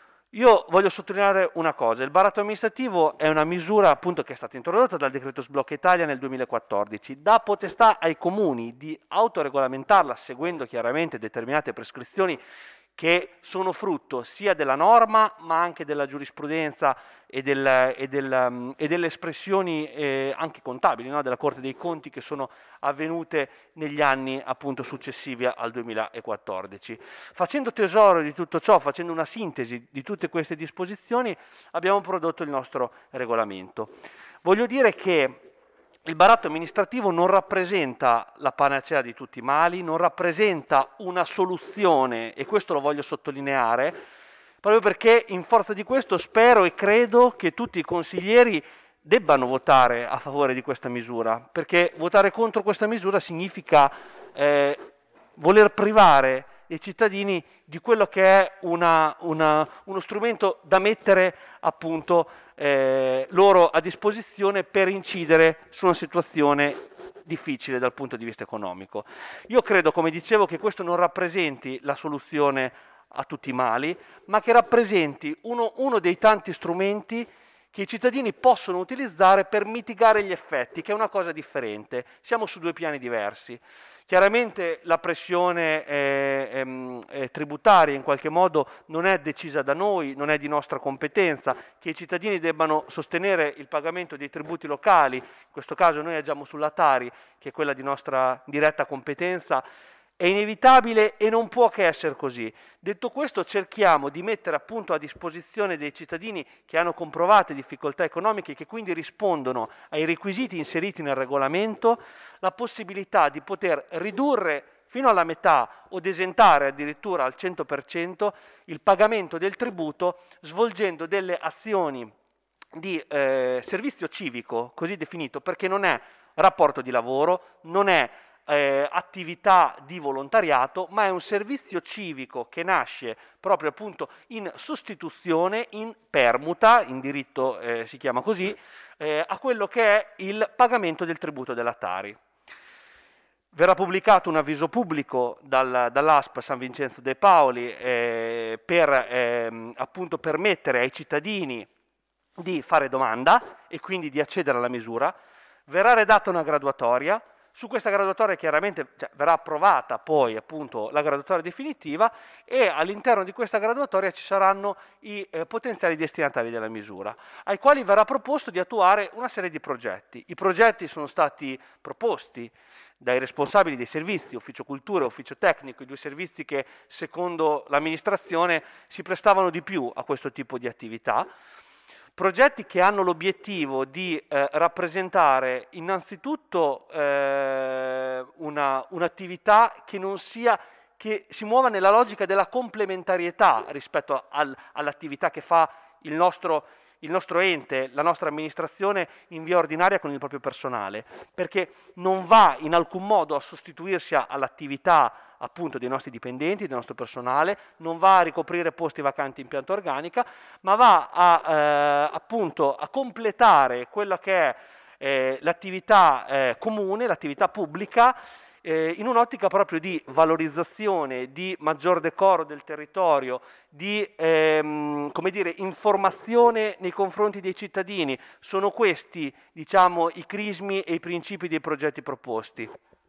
Speaker 5: Io voglio sottolineare una cosa, il baratto amministrativo è una misura appunto che è stata introdotta dal decreto Sblocca Italia nel duemilaquattordici, dà potestà ai comuni di autoregolamentarla seguendo chiaramente determinate prescrizioni che sono frutto sia della norma ma anche della giurisprudenza e, del, e, del, e delle espressioni eh, anche contabili, no? della Corte dei Conti che sono avvenute negli anni appunto successivi al duemilaquattordici. Facendo tesoro di tutto ciò, facendo una sintesi di tutte queste disposizioni, abbiamo prodotto il nostro regolamento. Voglio dire che il baratto amministrativo non rappresenta la panacea di tutti i mali, non rappresenta una soluzione, e questo lo voglio sottolineare, proprio perché in forza di questo spero e credo che tutti i consiglieri debbano votare a favore di questa misura, perché votare contro questa misura significa eh, voler privare i cittadini di quello che è una, una, uno strumento da mettere appunto eh, loro a disposizione per incidere su una situazione difficile dal punto di vista economico. Io credo, come dicevo, che questo non rappresenti la soluzione a tutti i mali, ma che rappresenti uno, uno dei tanti strumenti che i cittadini possono utilizzare per mitigare gli effetti, che è una cosa differente. Siamo su due piani diversi. Chiaramente la pressione eh, ehm, eh, tributaria in qualche modo non è decisa da noi, non è di nostra competenza, che i cittadini debbano sostenere il pagamento dei tributi locali, in questo caso noi agiamo sulla Tari, che è quella di nostra diretta competenza, è inevitabile e non può che essere così. Detto questo, cerchiamo di mettere appunto a disposizione dei cittadini che hanno comprovate difficoltà economiche e che quindi rispondono ai requisiti inseriti nel regolamento la possibilità di poter ridurre fino alla metà o esentare addirittura al cento per cento il pagamento del tributo svolgendo delle azioni di eh, servizio civico, così definito, perché non è rapporto di lavoro, non è Eh, attività di volontariato, ma è un servizio civico che nasce proprio appunto in sostituzione, in permuta, in diritto eh, si chiama così, eh, a quello che è il pagamento del tributo della Tari. Verrà pubblicato un avviso pubblico dal, dall'A S P San Vincenzo de Paoli eh, per eh, appunto permettere ai cittadini di fare domanda e quindi di accedere alla misura. Verrà redatta una graduatoria. Su questa graduatoria chiaramente cioè, verrà approvata poi appunto la graduatoria definitiva e all'interno di questa graduatoria ci saranno i eh, potenziali destinatari della misura, ai quali verrà proposto di attuare una serie di progetti. I progetti sono stati proposti dai responsabili dei servizi, Ufficio Cultura e Ufficio Tecnico, i due servizi che secondo l'amministrazione si prestavano di più a questo tipo di attività. Progetti che hanno l'obiettivo di eh, rappresentare innanzitutto eh, una, un'attività che non sia, che si muova nella logica della complementarietà rispetto al, all'attività che fa il nostro, il nostro ente, la nostra amministrazione in via ordinaria con il proprio personale, perché non va in alcun modo a sostituirsi all'attività appunto dei nostri dipendenti, del nostro personale, non va a ricoprire posti vacanti in pianta organica, ma va a, eh, appunto a completare quella che è eh, l'attività eh, comune, l'attività pubblica, eh, in un'ottica proprio di valorizzazione, di maggior decoro del territorio, di ehm, come dire, informazione nei confronti dei cittadini. Sono questi, diciamo, i crismi e i principi dei progetti proposti.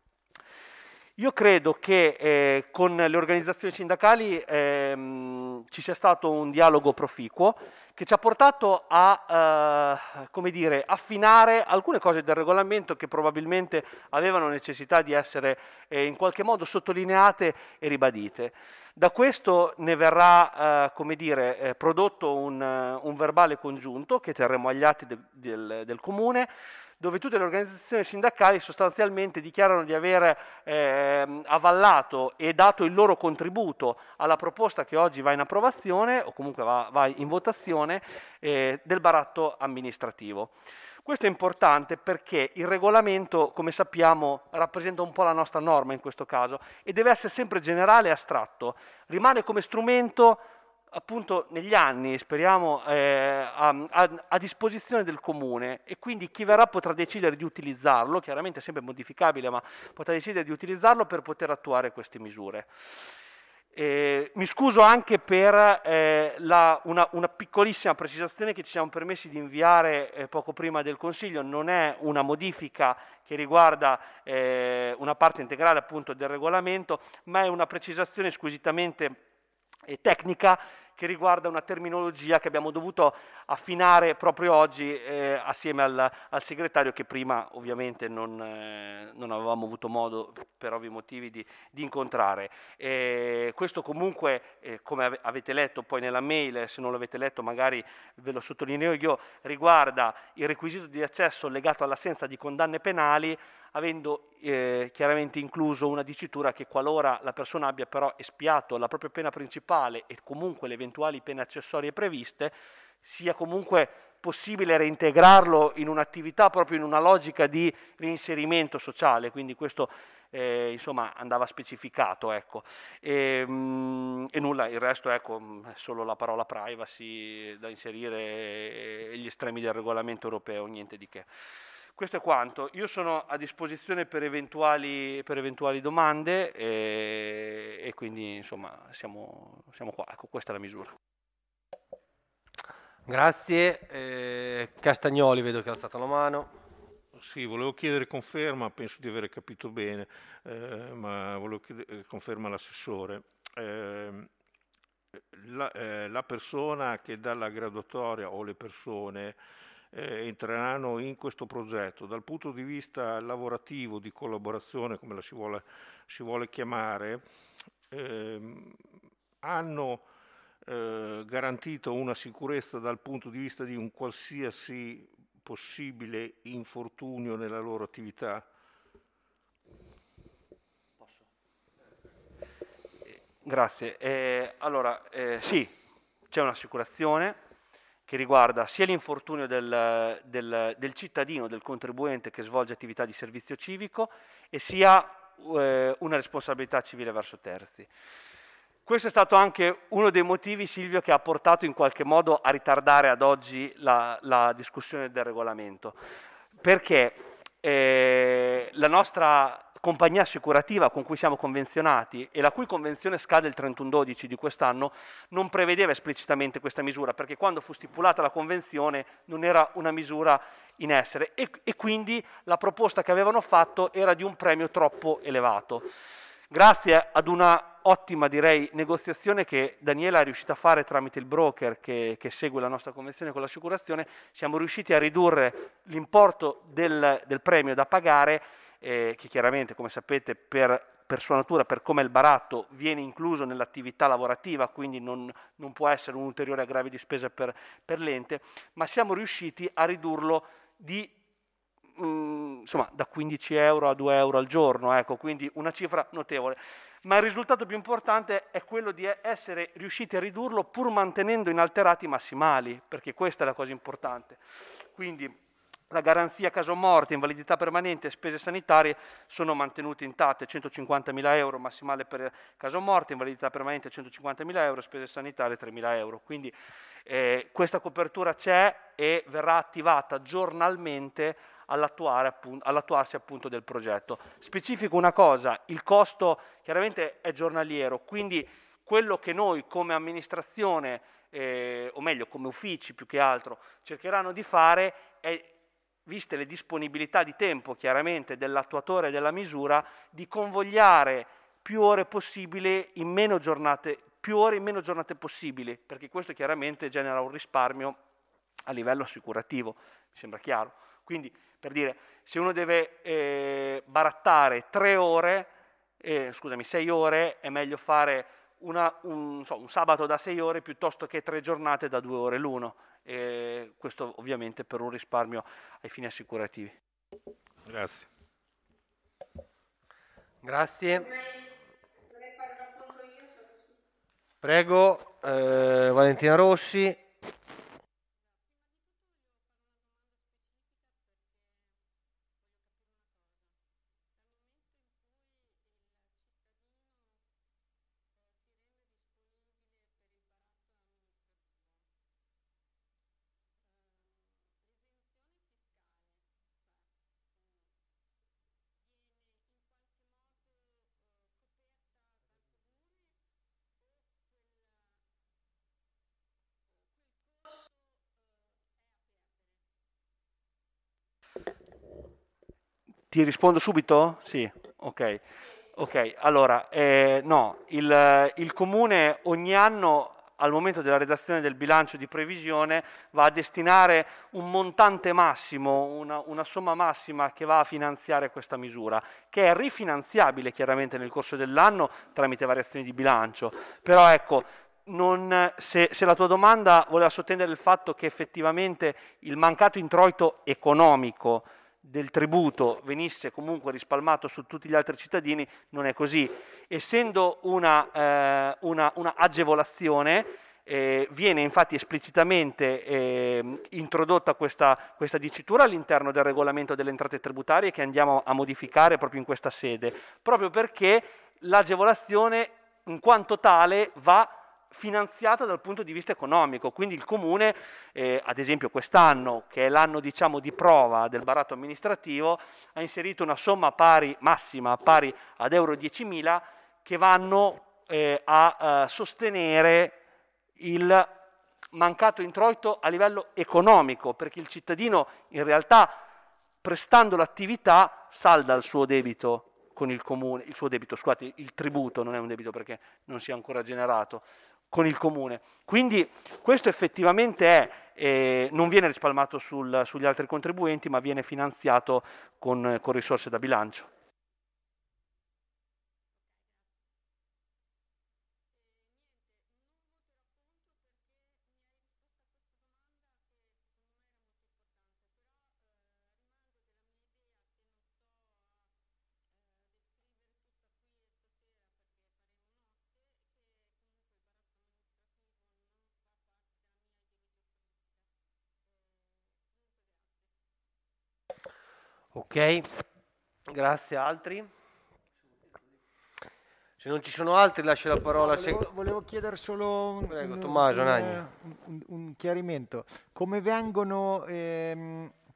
Speaker 5: Io credo che eh, con le organizzazioni sindacali ehm, ci sia stato un dialogo proficuo che ci ha portato a eh, come dire, affinare alcune cose del regolamento che probabilmente avevano necessità di essere eh, in qualche modo sottolineate e ribadite. Da questo ne verrà eh, come dire, eh, prodotto un, un verbale congiunto che terremo agli atti de, del, del Comune, dove tutte le organizzazioni sindacali sostanzialmente dichiarano di aver eh, avallato e dato il loro contributo alla proposta che oggi va in approvazione o comunque va, va in votazione eh, del baratto amministrativo. Questo è importante perché il regolamento, come sappiamo, rappresenta un po' la nostra norma in questo caso e deve essere sempre generale e astratto, rimane come strumento appunto negli anni, speriamo, eh, a, a, a disposizione del comune e quindi chi verrà potrà decidere di utilizzarlo, chiaramente è sempre modificabile, ma potrà decidere di utilizzarlo per poter attuare queste misure. Eh, mi scuso anche per eh, la, una, una piccolissima precisazione che ci siamo permessi di inviare eh, poco prima del Consiglio, non è una modifica che riguarda eh, una parte integrale appunto del regolamento, ma è una precisazione squisitamente eh, tecnica che riguarda una terminologia che abbiamo dovuto affinare proprio oggi eh, assieme al, al segretario che prima ovviamente non, eh, non avevamo avuto modo per ovvi motivi di, di incontrare. E questo comunque, eh, come ave- avete letto poi nella mail, se non l'avete letto magari ve lo sottolineo io, riguarda il requisito di accesso legato all'assenza di condanne penali, avendo eh, chiaramente incluso una dicitura che qualora la persona abbia però espiato la propria pena principale e comunque le eventuali pene accessorie previste, sia comunque possibile reintegrarlo in un'attività proprio in una logica di reinserimento sociale, quindi questo eh, insomma andava specificato, ecco. E, mh, e nulla, il resto ecco, è solo la parola privacy da inserire e gli estremi del regolamento europeo, niente di che. Questo è quanto, io sono a disposizione per eventuali, per eventuali domande e, e quindi insomma siamo, siamo qua, ecco questa è la misura.
Speaker 1: Grazie, eh, Castagnoli vedo che ha alzato la mano.
Speaker 2: Sì, volevo chiedere conferma, penso di aver capito bene, eh, ma volevo chiedere conferma all'assessore. Eh, la, eh, la persona che dà la graduatoria o le persone Eh, entreranno in questo progetto dal punto di vista lavorativo, di collaborazione, come la si vuole, si vuole chiamare, ehm, hanno eh, garantito una sicurezza dal punto di vista di un qualsiasi possibile infortunio nella loro attività?
Speaker 5: Posso? Eh, grazie. Eh, allora, eh, sì, c'è un'assicurazione che riguarda sia l'infortunio del, del, del cittadino, del contribuente che svolge attività di servizio civico e sia eh, una responsabilità civile verso terzi. Questo è stato anche uno dei motivi, Silvio, che ha portato in qualche modo a ritardare ad oggi la, la discussione del regolamento, perché eh, la nostra compagnia assicurativa con cui siamo convenzionati e la cui convenzione scade il trentuno dodici di quest'anno non prevedeva esplicitamente questa misura, perché quando fu stipulata la convenzione non era una misura in essere e, e quindi la proposta che avevano fatto era di un premio troppo elevato. Grazie ad una ottima, direi, negoziazione che Daniela è riuscita a fare tramite il broker che, che segue la nostra convenzione con l'assicurazione, siamo riusciti a ridurre l'importo del, del premio da pagare, eh, che chiaramente, come sapete, per, per sua natura, per come è il baratto, viene incluso nell'attività lavorativa, quindi non, non può essere un ulteriore aggravio di spesa per, per l'ente, ma siamo riusciti a ridurlo di insomma da quindici euro a due euro al giorno, ecco, quindi una cifra notevole. Ma il risultato più importante è quello di essere riusciti a ridurlo pur mantenendo inalterati i massimali, perché questa è la cosa importante. Quindi la garanzia caso morte, invalidità permanente e spese sanitarie sono mantenute intatte, centocinquantamila euro massimale per caso morte, invalidità permanente centocinquantamila euro, spese sanitarie tremila euro. Quindi eh, questa copertura c'è e verrà attivata giornalmente all'attuarsi appunto del progetto. Specifico una cosa, il costo chiaramente è giornaliero, quindi quello che noi come amministrazione, eh, o meglio come uffici più che altro, cercheranno di fare è, viste le disponibilità di tempo chiaramente dell'attuatore della misura, di convogliare più ore possibile in meno giornate, più ore in meno giornate possibili, perché questo chiaramente genera un risparmio a livello assicurativo, mi sembra chiaro. Quindi, per dire, se uno deve eh, barattare tre ore, eh, scusami, sei ore, è meglio fare una, un, so, un sabato da sei ore piuttosto che tre giornate da due ore l'uno. Eh, questo ovviamente per un risparmio ai fini assicurativi.
Speaker 2: Grazie.
Speaker 1: Grazie. Prego, eh, Valentina Rossi.
Speaker 5: Ti rispondo subito? Sì, ok. Ok, allora, eh, no, il, il Comune ogni anno al momento della redazione del bilancio di previsione va a destinare un montante massimo, una, una somma massima che va a finanziare questa misura, che è rifinanziabile chiaramente nel corso dell'anno tramite variazioni di bilancio, però ecco, non, se, se la tua domanda voleva sottendere il fatto che effettivamente il mancato introito economico del tributo venisse comunque rispalmato su tutti gli altri cittadini, non è così. Essendo una, eh, una, una agevolazione, eh, viene infatti esplicitamente eh, introdotta questa, questa dicitura all'interno del regolamento delle entrate tributarie che andiamo a modificare proprio in questa sede, proprio perché l'agevolazione in quanto tale va finanziata dal punto di vista economico, quindi il Comune, eh, ad esempio quest'anno, che è l'anno diciamo di prova del baratto amministrativo, ha inserito una somma pari, massima, pari ad euro diecimila, che vanno eh, a eh, sostenere il mancato introito a livello economico, perché il cittadino in realtà, prestando l'attività, salda il suo debito con il Comune, il suo debito, scusate, il tributo, non è un debito perché non si è ancora generato, con il Comune. Quindi questo effettivamente è, eh, non viene rispalmato sul, sugli altri contribuenti, ma viene finanziato con, con risorse da bilancio.
Speaker 1: Ok, grazie. Altri? Se non ci sono altri lascio la parola.
Speaker 3: No, volevo, volevo chiedere solo un,
Speaker 1: Prego,
Speaker 3: un,
Speaker 1: Tommaso
Speaker 3: un,
Speaker 1: Nagni.
Speaker 3: un, un chiarimento. Come vengono ehm,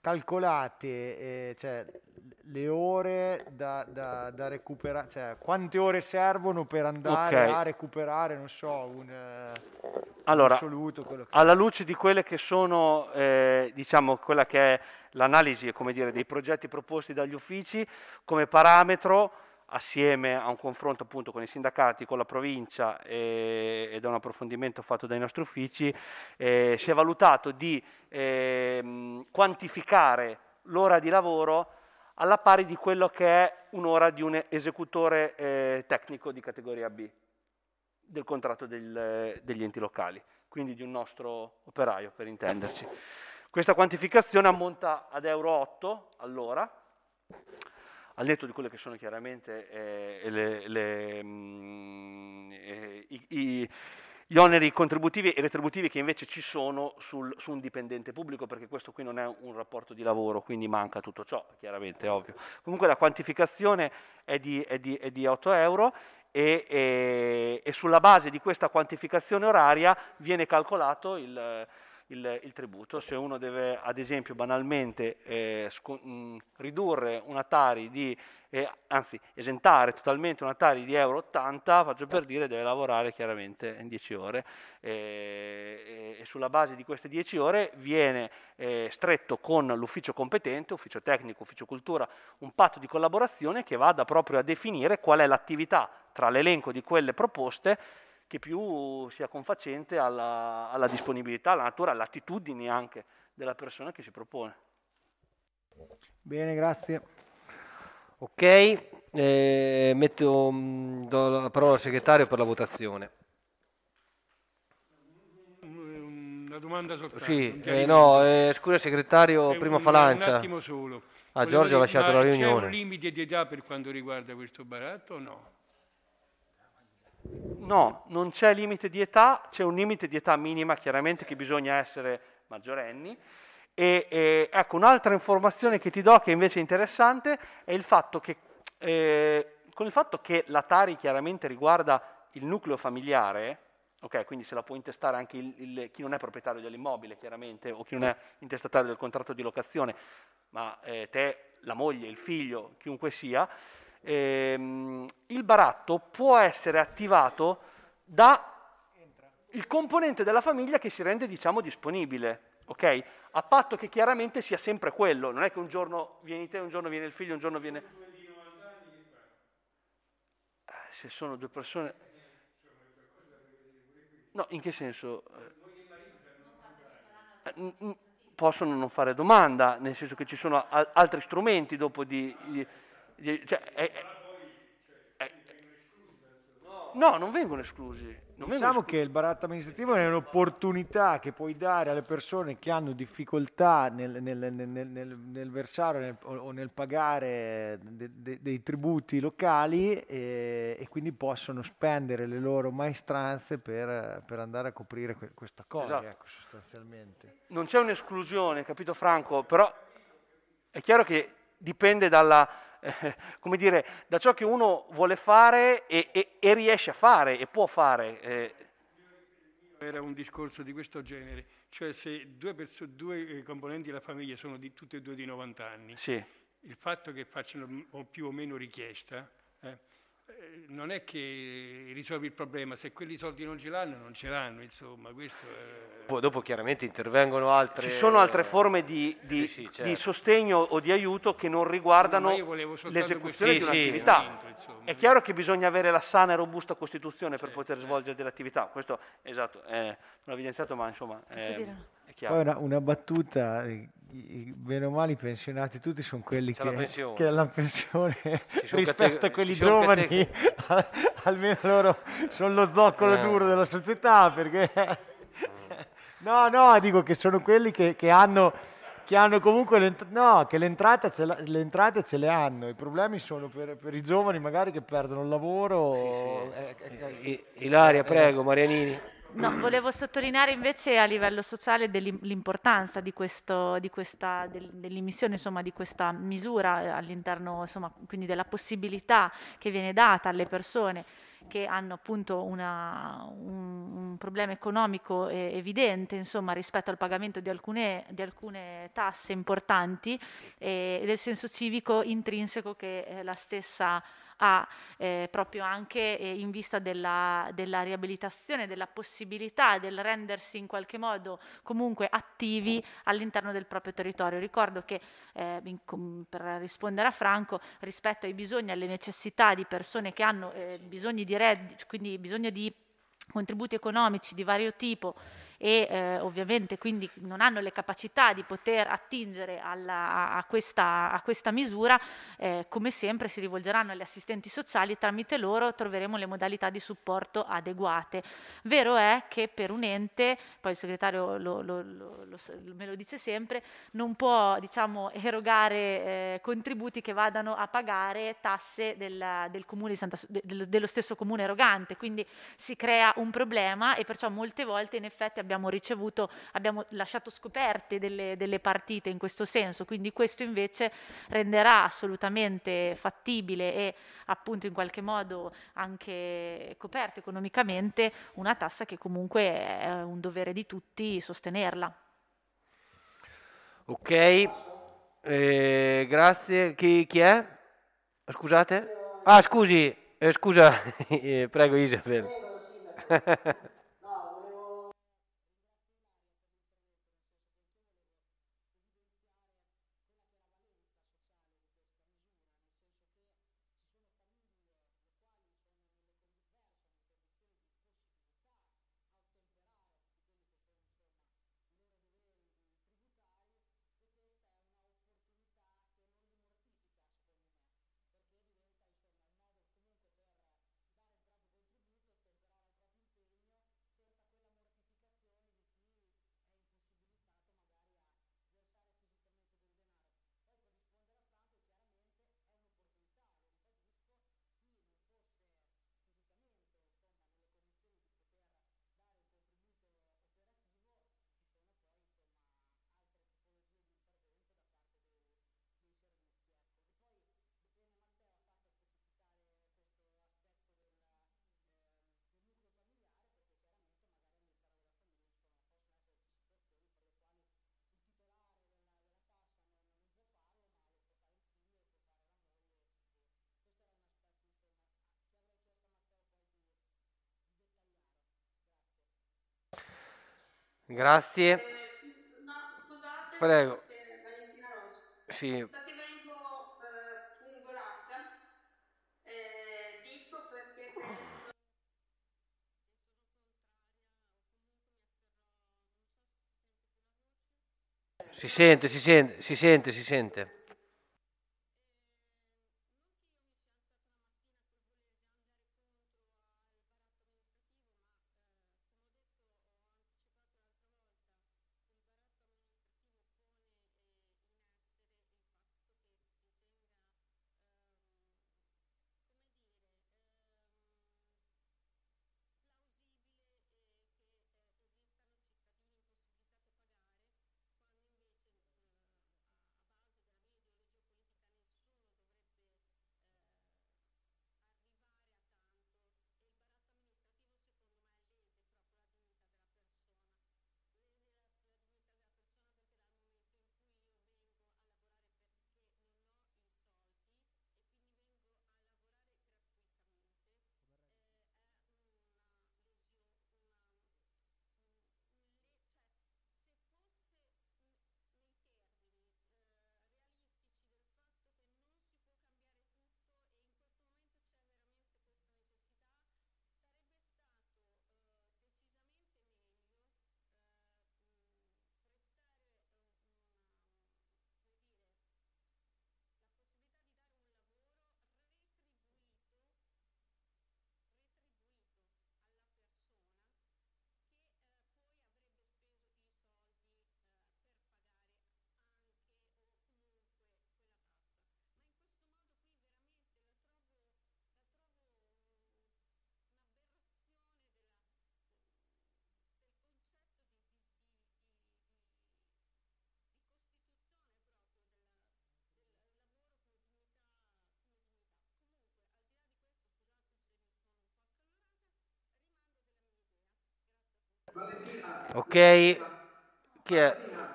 Speaker 3: calcolate eh, cioè, le ore da, da, da recuperare, cioè quante ore servono per andare
Speaker 5: Ok.
Speaker 3: a recuperare, non so, un, eh, un
Speaker 5: Allora,
Speaker 3: assoluto, quello che
Speaker 5: alla luce di quelle che sono, eh, diciamo, quella che è l'analisi, come dire, dei progetti proposti dagli uffici, come parametro, assieme a un confronto appunto con i sindacati, con la provincia e, ed è un approfondimento fatto dai nostri uffici, eh, si è valutato di ehm, quantificare l'ora di lavoro alla pari di quello che è un'ora di un esecutore eh, tecnico di categoria B del contratto del- degli enti locali, quindi di un nostro operaio, per intenderci. Questa quantificazione ammonta ad euro otto all'ora, al netto di quelle che sono chiaramente eh, le- le, mm, eh, i- i- gli oneri contributivi e retributivi che invece ci sono sul- su un dipendente pubblico, perché questo qui non è un rapporto di lavoro, quindi manca tutto ciò, chiaramente, è ovvio. Comunque la quantificazione è di, è di- è di otto euro e, e- e sulla base di questa quantificazione oraria viene calcolato il, il- il tributo. Se uno deve, ad esempio, banalmente eh, sco- mh, ridurre una Tari di, eh, anzi, esentare totalmente una Tari di euro ottanta, faccio per dire, deve lavorare chiaramente in dieci ore e, e sulla base di queste dieci ore viene eh, stretto con l'ufficio competente, ufficio tecnico, ufficio cultura, un patto di collaborazione che vada proprio a definire qual è l'attività tra l'elenco di quelle proposte che più sia confacente alla, alla disponibilità, alla natura, alle attitudini anche della persona che si propone.
Speaker 3: Bene, grazie.
Speaker 1: Ok, eh, metto, mh, do la parola al segretario per la votazione.
Speaker 4: Una domanda soltanto.
Speaker 1: Sì,
Speaker 4: un
Speaker 1: eh,
Speaker 4: chiarimento.
Speaker 1: no, eh, scusa segretario,
Speaker 4: È
Speaker 1: prima
Speaker 4: un,
Speaker 1: fa
Speaker 4: un
Speaker 1: lancia.
Speaker 4: attimo solo.
Speaker 1: Ah,
Speaker 4: Volevo
Speaker 1: Giorgio ha
Speaker 4: dire,
Speaker 1: lasciato
Speaker 4: ma
Speaker 1: la
Speaker 4: c'è un
Speaker 1: riunione.
Speaker 4: limite di età per quanto riguarda questo baratto o no?
Speaker 5: No, non c'è limite di età, c'è un limite di età minima, chiaramente che bisogna essere maggiorenni. E, e, ecco, un'altra informazione che ti do che invece è interessante è il fatto che, eh, con il fatto che la Tari chiaramente riguarda il nucleo familiare, ok, quindi se la può intestare anche il, il- chi non è proprietario dell'immobile, chiaramente, o chi non è intestatario del contratto di locazione, ma eh, te, la moglie, il figlio, chiunque sia, ehm, il baratto può essere attivato da il componente della famiglia che si rende, diciamo, disponibile, ok? A patto che chiaramente sia sempre quello, non è che un giorno vieni te, un giorno viene il figlio, un giorno viene... Eh, Se sono due persone... No, in che senso? Eh, n- n- possono non fare domanda, nel senso che ci sono al- altri strumenti dopo di... di- di- cioè, è- è- è- no, non vengono esclusi. Non vengono
Speaker 3: Diciamo
Speaker 5: esclusi.
Speaker 3: che il baratto amministrativo è un'opportunità che puoi dare alle persone che hanno difficoltà nel, nel- nel- nel- nel- nel versare nel- o o nel pagare de- de- dei tributi locali e, e quindi possono spendere le loro maestranze per, per andare a coprire que- questa cosa,
Speaker 5: Esatto.
Speaker 3: ecco, sostanzialmente.
Speaker 5: Non c'è un'esclusione, capito Franco? Però è chiaro che dipende dalla, eh, come dire, da ciò che uno vuole fare e, e- e riesce a fare e può fare. eh.
Speaker 4: Era un discorso di questo genere, cioè se due, perso- due eh, componenti della famiglia sono di, tutte e due di novanta anni,
Speaker 5: Sì.
Speaker 4: il fatto che facciano m- o più o meno richiesta eh, eh, non è che risolvi il problema, se quelli soldi non ce l'hanno, non ce l'hanno, insomma, questo è...
Speaker 1: Poi dopo chiaramente intervengono altre...
Speaker 5: Ci sono altre forme di, di-
Speaker 1: Sì, sì,
Speaker 5: di
Speaker 1: certo.
Speaker 5: sostegno o di aiuto che non
Speaker 4: No,
Speaker 5: riguardano
Speaker 4: ma io volevo soltanto
Speaker 5: l'esecuzione
Speaker 1: questo
Speaker 5: di
Speaker 1: Sì, sì.
Speaker 5: un'attività.
Speaker 4: elemento, insomma.
Speaker 5: È chiaro che bisogna avere la sana e robusta Costituzione per
Speaker 4: Certo,
Speaker 5: poter
Speaker 4: certo.
Speaker 5: svolgere delle attività, questo esatto, è, non l'ho evidenziato, ma insomma è,
Speaker 8: dire?
Speaker 5: è
Speaker 3: Poi
Speaker 5: chiaro.
Speaker 3: una, una battuta, eh, i- i- bene o male i pensionati tutti sono quelli
Speaker 1: C'è la
Speaker 3: che,
Speaker 1: pensione.
Speaker 3: che hanno la pensione
Speaker 1: sono
Speaker 3: rispetto
Speaker 1: catego-
Speaker 3: a quelli
Speaker 1: ci sono
Speaker 3: giovani,
Speaker 1: catego-
Speaker 3: almeno loro sono lo zoccolo
Speaker 1: Eh.
Speaker 3: duro della società perché... No, no, dico che sono quelli che, che hanno, che hanno comunque l'ent- no, che l'entrata ce la- le entrate ce le hanno, i problemi sono per, per i giovani magari che perdono il lavoro. eh, eh, eh,
Speaker 1: I- Ilaria, prego, Marianini.
Speaker 8: No, volevo sottolineare invece a livello sociale dell'im- l'importanza di questo, di questa, del- dell'immissione, insomma, di questa misura eh, all'interno, insomma, quindi della possibilità che viene data alle persone che hanno appunto una- un, un problema economico eh, evidente, insomma, rispetto al pagamento di alcune, di alcune tasse importanti eh, e del senso civico intrinseco che eh, la stessa ha, eh, proprio anche eh, in vista della, della riabilitazione, della possibilità del rendersi in qualche modo comunque attivi all'interno del proprio territorio. Ricordo che, eh, in, com- per rispondere a Franco, rispetto ai bisogni, alle necessità di persone che hanno eh, bisogni di reddito, quindi bisogno di contributi economici di vario tipo e eh, ovviamente quindi non hanno le capacità di poter attingere alla, a, a questa, a questa misura, eh, come sempre si rivolgeranno agli assistenti sociali e tramite loro troveremo le modalità di supporto adeguate. Vero è che per un ente, poi il segretario lo, lo, lo, lo, me lo dice sempre, non può, diciamo, erogare eh, contributi che vadano a pagare tasse del, del comune di Santa, de, dello stesso comune erogante, quindi si crea un problema e perciò molte volte in effetti abbiamo ricevuto, abbiamo lasciato scoperte delle, delle partite in questo senso, quindi questo invece renderà assolutamente fattibile e appunto in qualche modo anche coperto economicamente una tassa che comunque è un dovere di tutti sostenerla.
Speaker 1: Ok, eh, grazie. Chi, chi è? Scusate? Ah, scusi, eh, scusa, eh, prego Isabel.
Speaker 7: Prego, sindaco. No, volevo...
Speaker 1: Grazie.
Speaker 7: Eh, no, scusate,
Speaker 1: Prego.
Speaker 7: per Valentina Rosa.
Speaker 1: Sì.
Speaker 7: Perché vengo eh, pungolata, eh, dico perché penso...
Speaker 1: Si sente, si sente, si sente, si sente. Ok, chi è?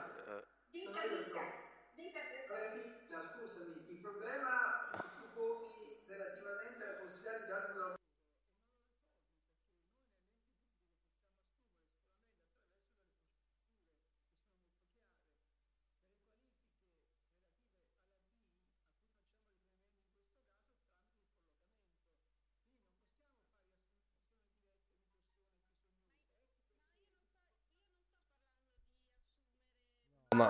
Speaker 7: Scusami, il problema che tu poni relativamente alla possibilità di dare un lavoro.
Speaker 1: Ma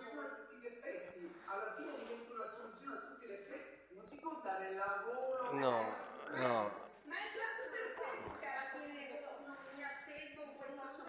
Speaker 7: Alla fine diventa una soluzione a tutti gli effetti, non si può dare lavoro.
Speaker 1: no, no.
Speaker 9: Ma è proprio per questo che alla fine non mi astengo, poi non sono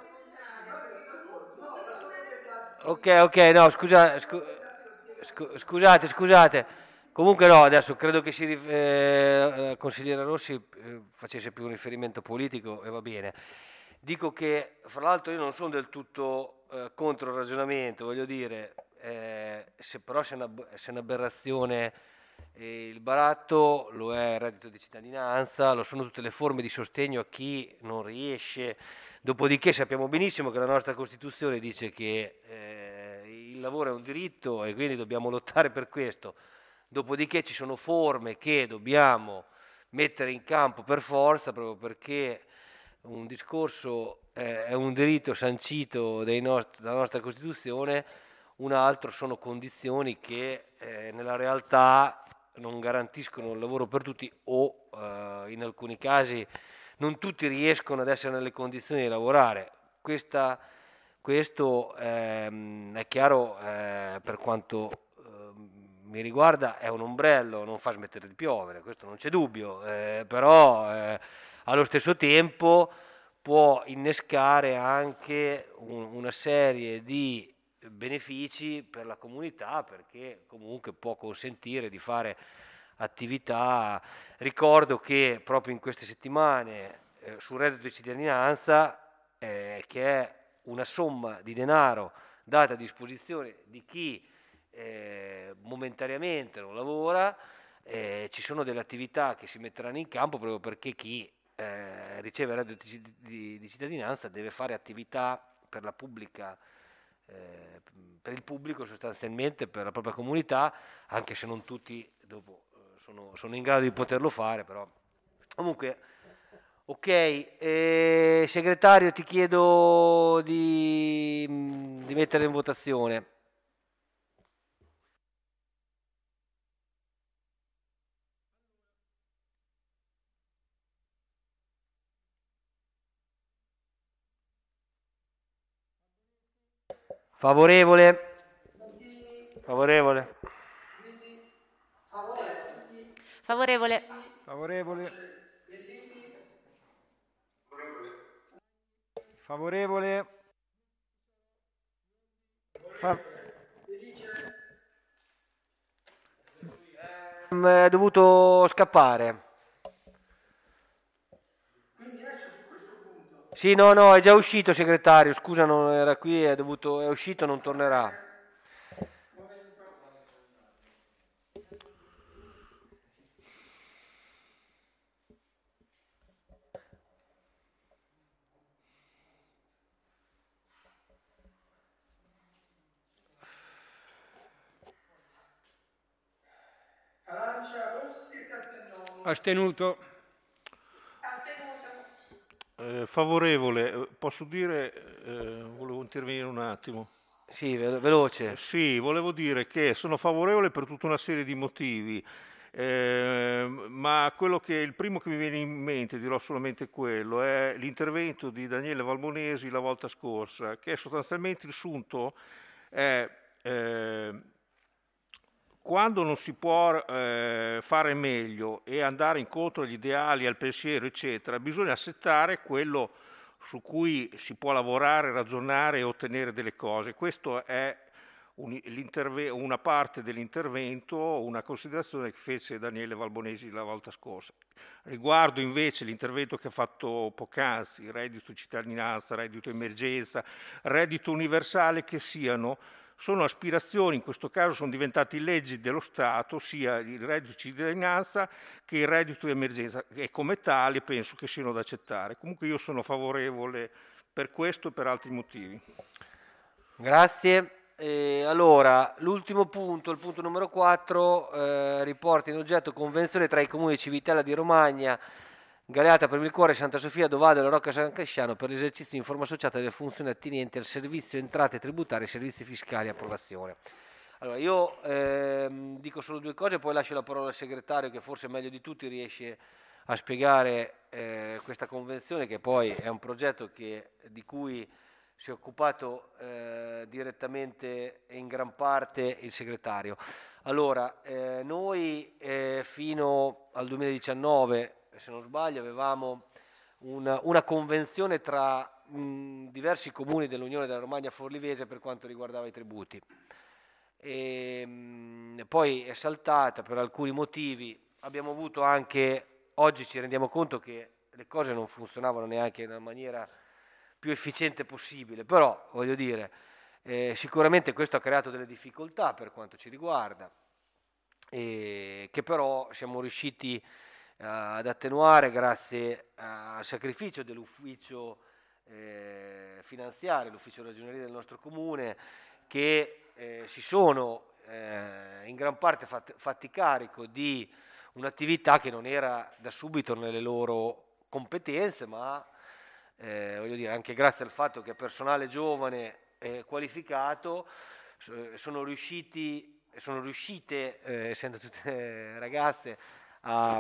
Speaker 9: contraria.
Speaker 1: Ok, ok, no, scusa, scu- scu- scusate, scusate. Comunque no, adesso credo che si rif- eh, la consigliera Rossi eh, facesse più un riferimento politico e va bene. Dico che, fra l'altro, io non sono del tutto eh, contro il ragionamento, voglio dire, eh, se però se è una, se è un'aberrazione eh, il baratto, lo è il reddito di cittadinanza, lo sono tutte le forme di sostegno a chi non riesce. Dopodiché sappiamo benissimo che la nostra Costituzione dice che eh, il lavoro è un diritto e quindi dobbiamo lottare per questo. Dopodiché ci sono forme che dobbiamo mettere in campo per forza, proprio perché un discorso eh, è un diritto sancito dai nost- dalla nostra Costituzione, un altro sono condizioni che eh, nella realtà non garantiscono il lavoro per tutti o eh, in alcuni casi non tutti riescono ad essere nelle condizioni di lavorare. Questa, questo ehm, è chiaro eh, per quanto ehm, mi riguarda, è un ombrello, non fa smettere di piovere, questo non c'è dubbio, eh, però eh, allo stesso tempo può innescare anche un- una serie di benefici per la comunità, perché comunque può consentire di fare attività. Ricordo che proprio in queste settimane eh, sul reddito di cittadinanza, eh, che è una somma di denaro data a disposizione di chi eh, momentaneamente non lavora, eh, ci sono delle attività che si metteranno in campo proprio perché chi eh, riceve il reddito di, di- di cittadinanza deve fare attività per la pubblica, eh, per il pubblico sostanzialmente, per la propria comunità, anche se non tutti dopo eh, sono, sono in grado di poterlo fare, però comunque ok, eh, segretario ti chiedo di, mm, di mettere in votazione. Favorevole? Favorevole.
Speaker 8: Favorevole.
Speaker 3: Favorevole. Favorevole. Fa-
Speaker 1: Mm, È dovuto scappare. Sì, no, no, è già uscito segretario, scusa, non era qui, è dovuto, è uscito, non tornerà.
Speaker 7: Calancia, Rossi e Castellotti.
Speaker 4: Astenuto.
Speaker 2: Eh, favorevole, Eh, posso dire, eh, volevo intervenire un attimo.
Speaker 1: Sì, velo- veloce.
Speaker 2: Eh, Sì, volevo dire che sono favorevole per tutta una serie di motivi, eh, ma quello che il primo che mi viene in mente, dirò solamente quello, è l'intervento di Daniele Valmonesi la volta scorsa, che sostanzialmente il sunto è eh, quando non si può eh, fare meglio e andare incontro agli ideali, al pensiero, eccetera, bisogna accettare quello su cui si può lavorare, ragionare e ottenere delle cose. Questo è un- l'interve- una parte dell'intervento, una considerazione che fece Daniele Valbonesi la volta scorsa. Riguardo invece l'intervento che ha fatto poc'anzi, reddito cittadinanza, reddito emergenza, reddito universale, che siano, sono aspirazioni, in questo caso sono diventati leggi dello Stato, sia il reddito di cittadinanza che il reddito di emergenza, e come tali penso che siano da accettare. Comunque io sono favorevole per questo e per altri motivi.
Speaker 1: Grazie. Eh, allora, l'ultimo punto, il punto numero quattro, eh, riporta in oggetto convenzione tra i comuni di Civitella di Romagna, Galeata, Premilcuore, Santa Sofia, Dovado e la Rocca San Casciano per l'esercizio in forma associata delle funzioni attinenti al servizio entrate tributarie e servizi fiscali. Approvazione. Allora, io ehm, dico solo due cose, poi lascio la parola al segretario che forse meglio di tutti riesce a spiegare eh, questa convenzione, che poi è un progetto che, di cui si è occupato eh, direttamente e in gran parte il segretario. Allora, eh, noi eh, fino al duemiladiciannove, se non sbaglio, avevamo una, una convenzione tra mh, diversi comuni dell'Unione della Romagna Forlivese per quanto riguardava i tributi. E, mh, poi è saltata per alcuni motivi. Abbiamo avuto anche, oggi ci rendiamo conto che le cose non funzionavano neanche in una maniera più efficiente possibile, però voglio dire, eh, sicuramente questo ha creato delle difficoltà per quanto ci riguarda, e che però siamo riusciti eh, ad attenuare grazie al sacrificio dell'ufficio eh, finanziario, l'ufficio ragioneria del nostro comune, che eh, si sono eh, in gran parte fat- fatti carico di un'attività che non era da subito nelle loro competenze, ma eh, voglio dire, anche grazie al fatto che personale giovane e qualificato sono riusciti, sono riuscite, eh, essendo tutte ragazze, a,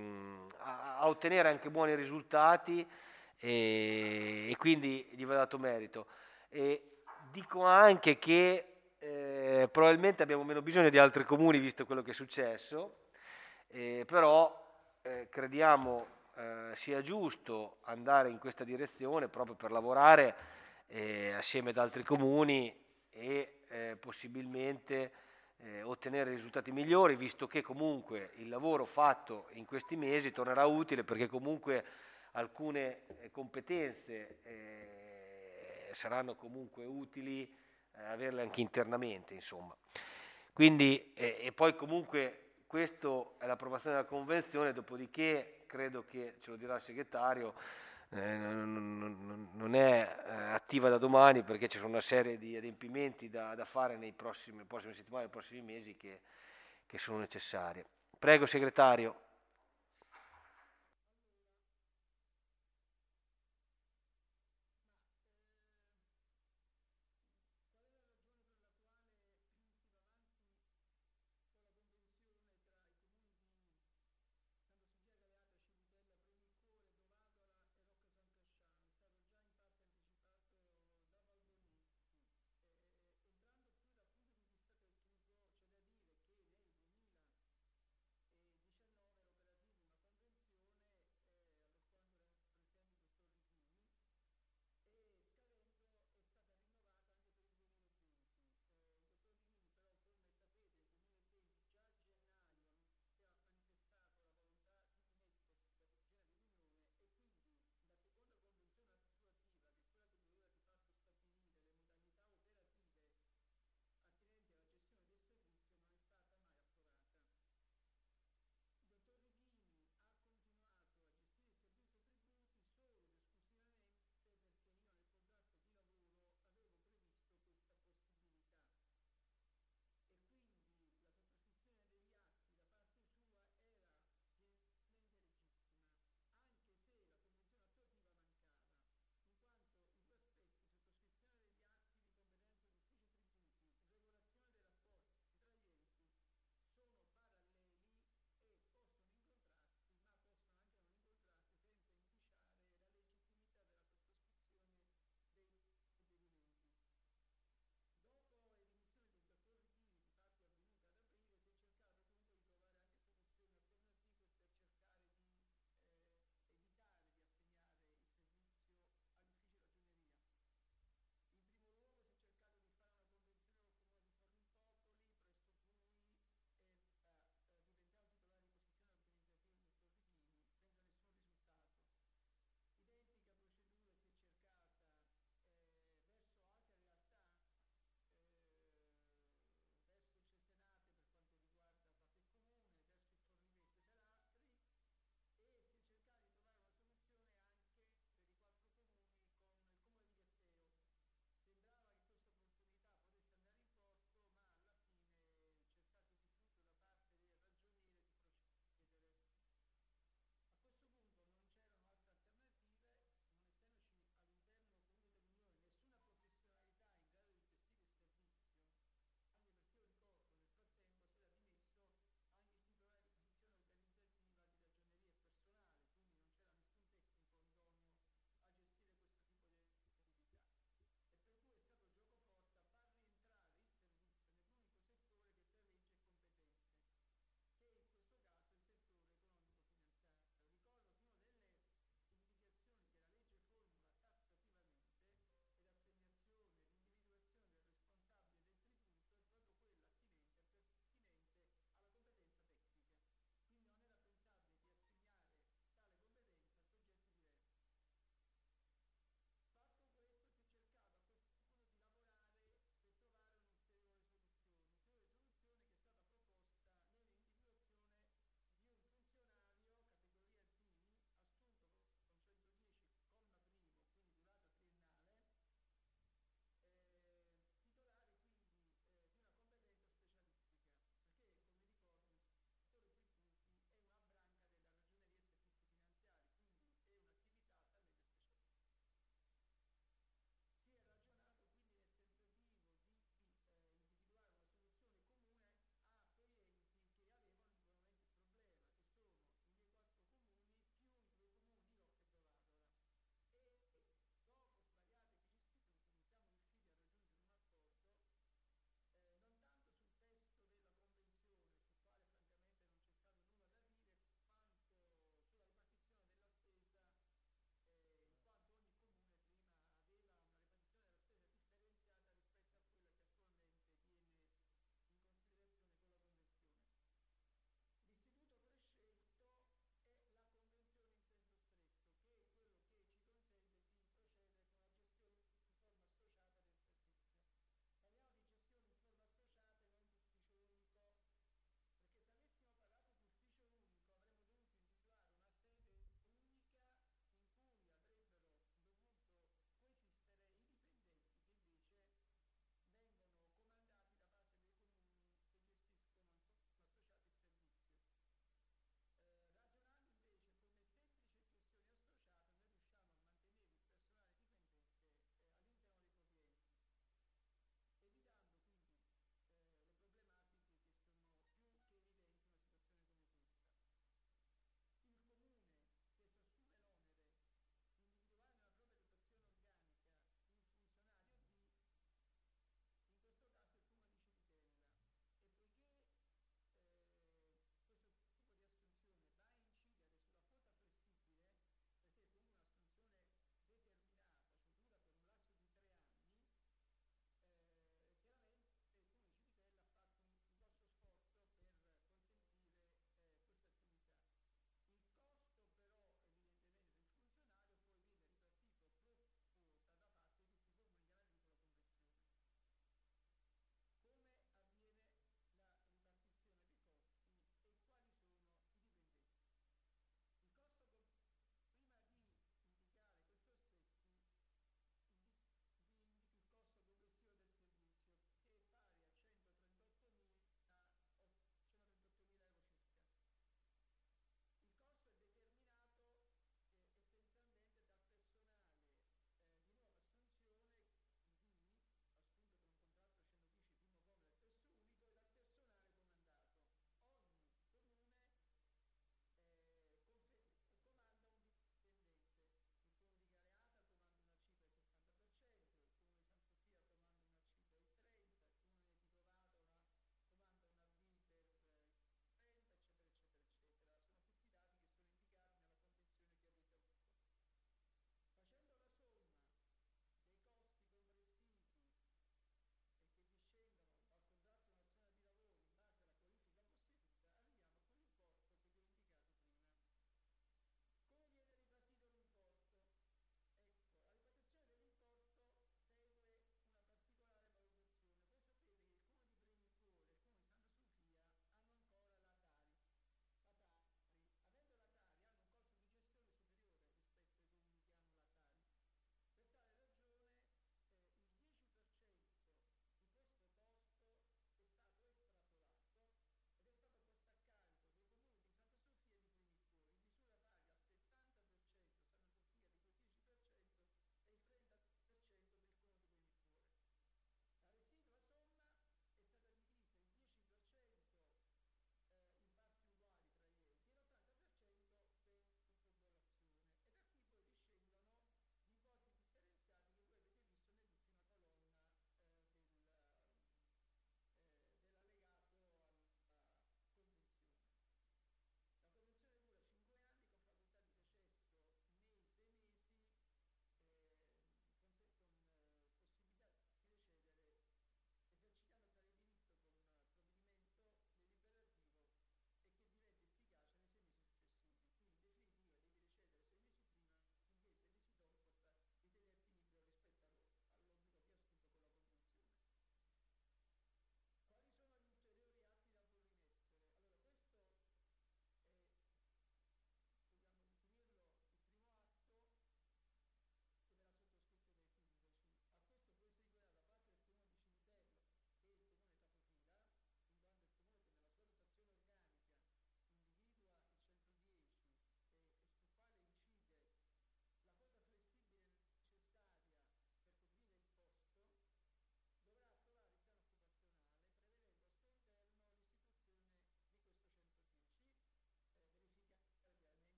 Speaker 1: a, a ottenere anche buoni risultati, e, e quindi gli va dato merito. E dico anche che eh, probabilmente abbiamo meno bisogno di altri comuni visto quello che è successo, eh, però eh, crediamo eh, sia giusto andare in questa direzione proprio per lavorare eh, assieme ad altri comuni e eh, possibilmente eh, ottenere risultati migliori, visto che comunque il lavoro fatto in questi mesi tornerà utile, perché comunque alcune eh, competenze eh, saranno comunque utili eh, averle anche internamente, insomma. Quindi, eh, e poi comunque questo è l'approvazione della convenzione, dopodiché credo che, ce lo dirà il segretario, eh, non, non, non è eh, attiva da domani, perché ci sono una serie di adempimenti da, da fare nei prossimi, nelle prossime settimane, nei prossimi mesi che, che sono necessarie. Prego, segretario.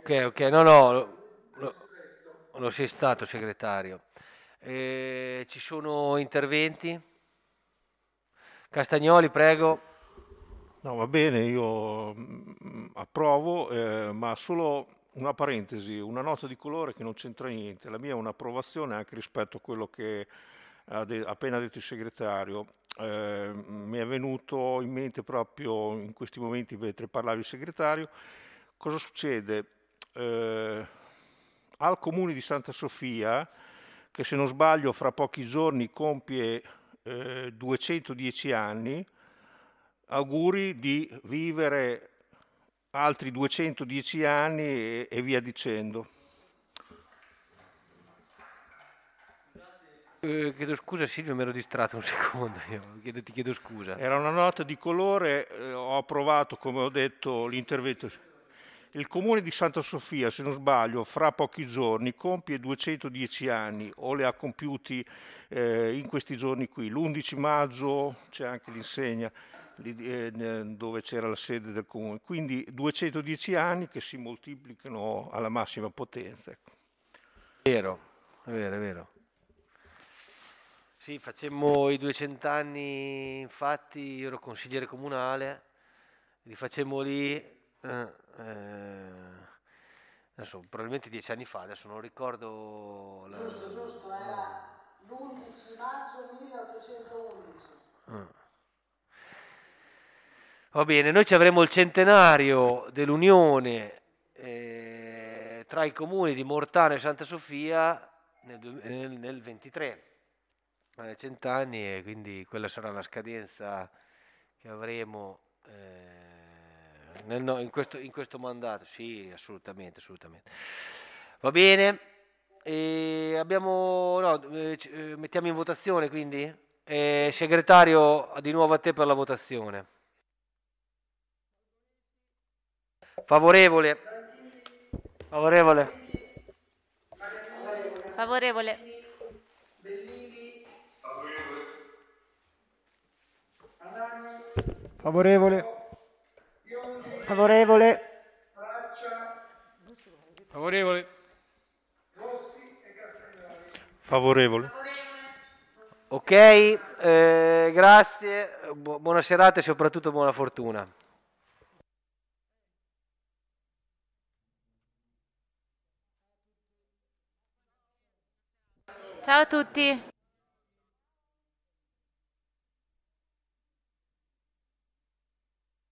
Speaker 1: Ok, ok, no, no, lo, lo- lo sei stato segretario. Eh, ci sono interventi? Castagnoli, prego.
Speaker 2: No, va bene, io mm, approvo, eh, ma solo una parentesi, una nota di colore che non c'entra niente. La mia è un'approvazione anche rispetto a quello che ha de- appena detto il segretario. Eh, mi è venuto in mente proprio in questi momenti mentre parlava il segretario, cosa succede? Eh, al comune di Santa Sofia, che se non sbaglio fra pochi giorni compie eh, duecentodieci anni, auguri di vivere altri duecentodieci anni e, e via dicendo.
Speaker 1: Eh, chiedo scusa Silvio, mi ero distratto un secondo, io chiedo- ti chiedo scusa.
Speaker 2: Era una nota di colore, eh, ho approvato, come ho detto, l'intervento. Il comune di Santa Sofia, se non sbaglio, fra pochi giorni compie duecentodieci anni o le ha compiuti eh, in questi giorni qui. L'undici maggio c'è anche l'insegna lì, eh, dove c'era la sede del comune. Quindi duecentodieci anni che si moltiplicano alla massima potenza. Ecco.
Speaker 1: È vero, è vero, è vero. Sì, facemmo i duecento anni, infatti io ero consigliere comunale, li facemmo lì, eh, eh, adesso probabilmente dieci anni fa, adesso non ricordo la...
Speaker 7: Giusto, giusto, era l'undici maggio milleottocentoundici.
Speaker 1: Ah. Va bene, noi ci avremo il centenario dell'unione eh, tra i comuni di Mortano e Santa Sofia nel, du- nel- nel ventitré, eh, cent'anni, e quindi quella sarà la scadenza che avremo eh, nel no- in questo, in questo mandato. Sì, assolutamente, assolutamente. Va bene, e abbiamo, no, eh, ci- eh, mettiamo in votazione quindi. Eh, segretario, di nuovo a te per la votazione. Favorevole. Favorevole.
Speaker 8: Favorevole.
Speaker 7: Bellini. Anani.
Speaker 3: Favorevole.
Speaker 7: Biondi.
Speaker 3: Favorevole.
Speaker 7: Faccia.
Speaker 4: Favorevole.
Speaker 7: Rossi e Castagnoli.
Speaker 2: Favorevole.
Speaker 1: Ok, eh, grazie, bu- buona serata e soprattutto buona fortuna.
Speaker 8: Ciao a tutti.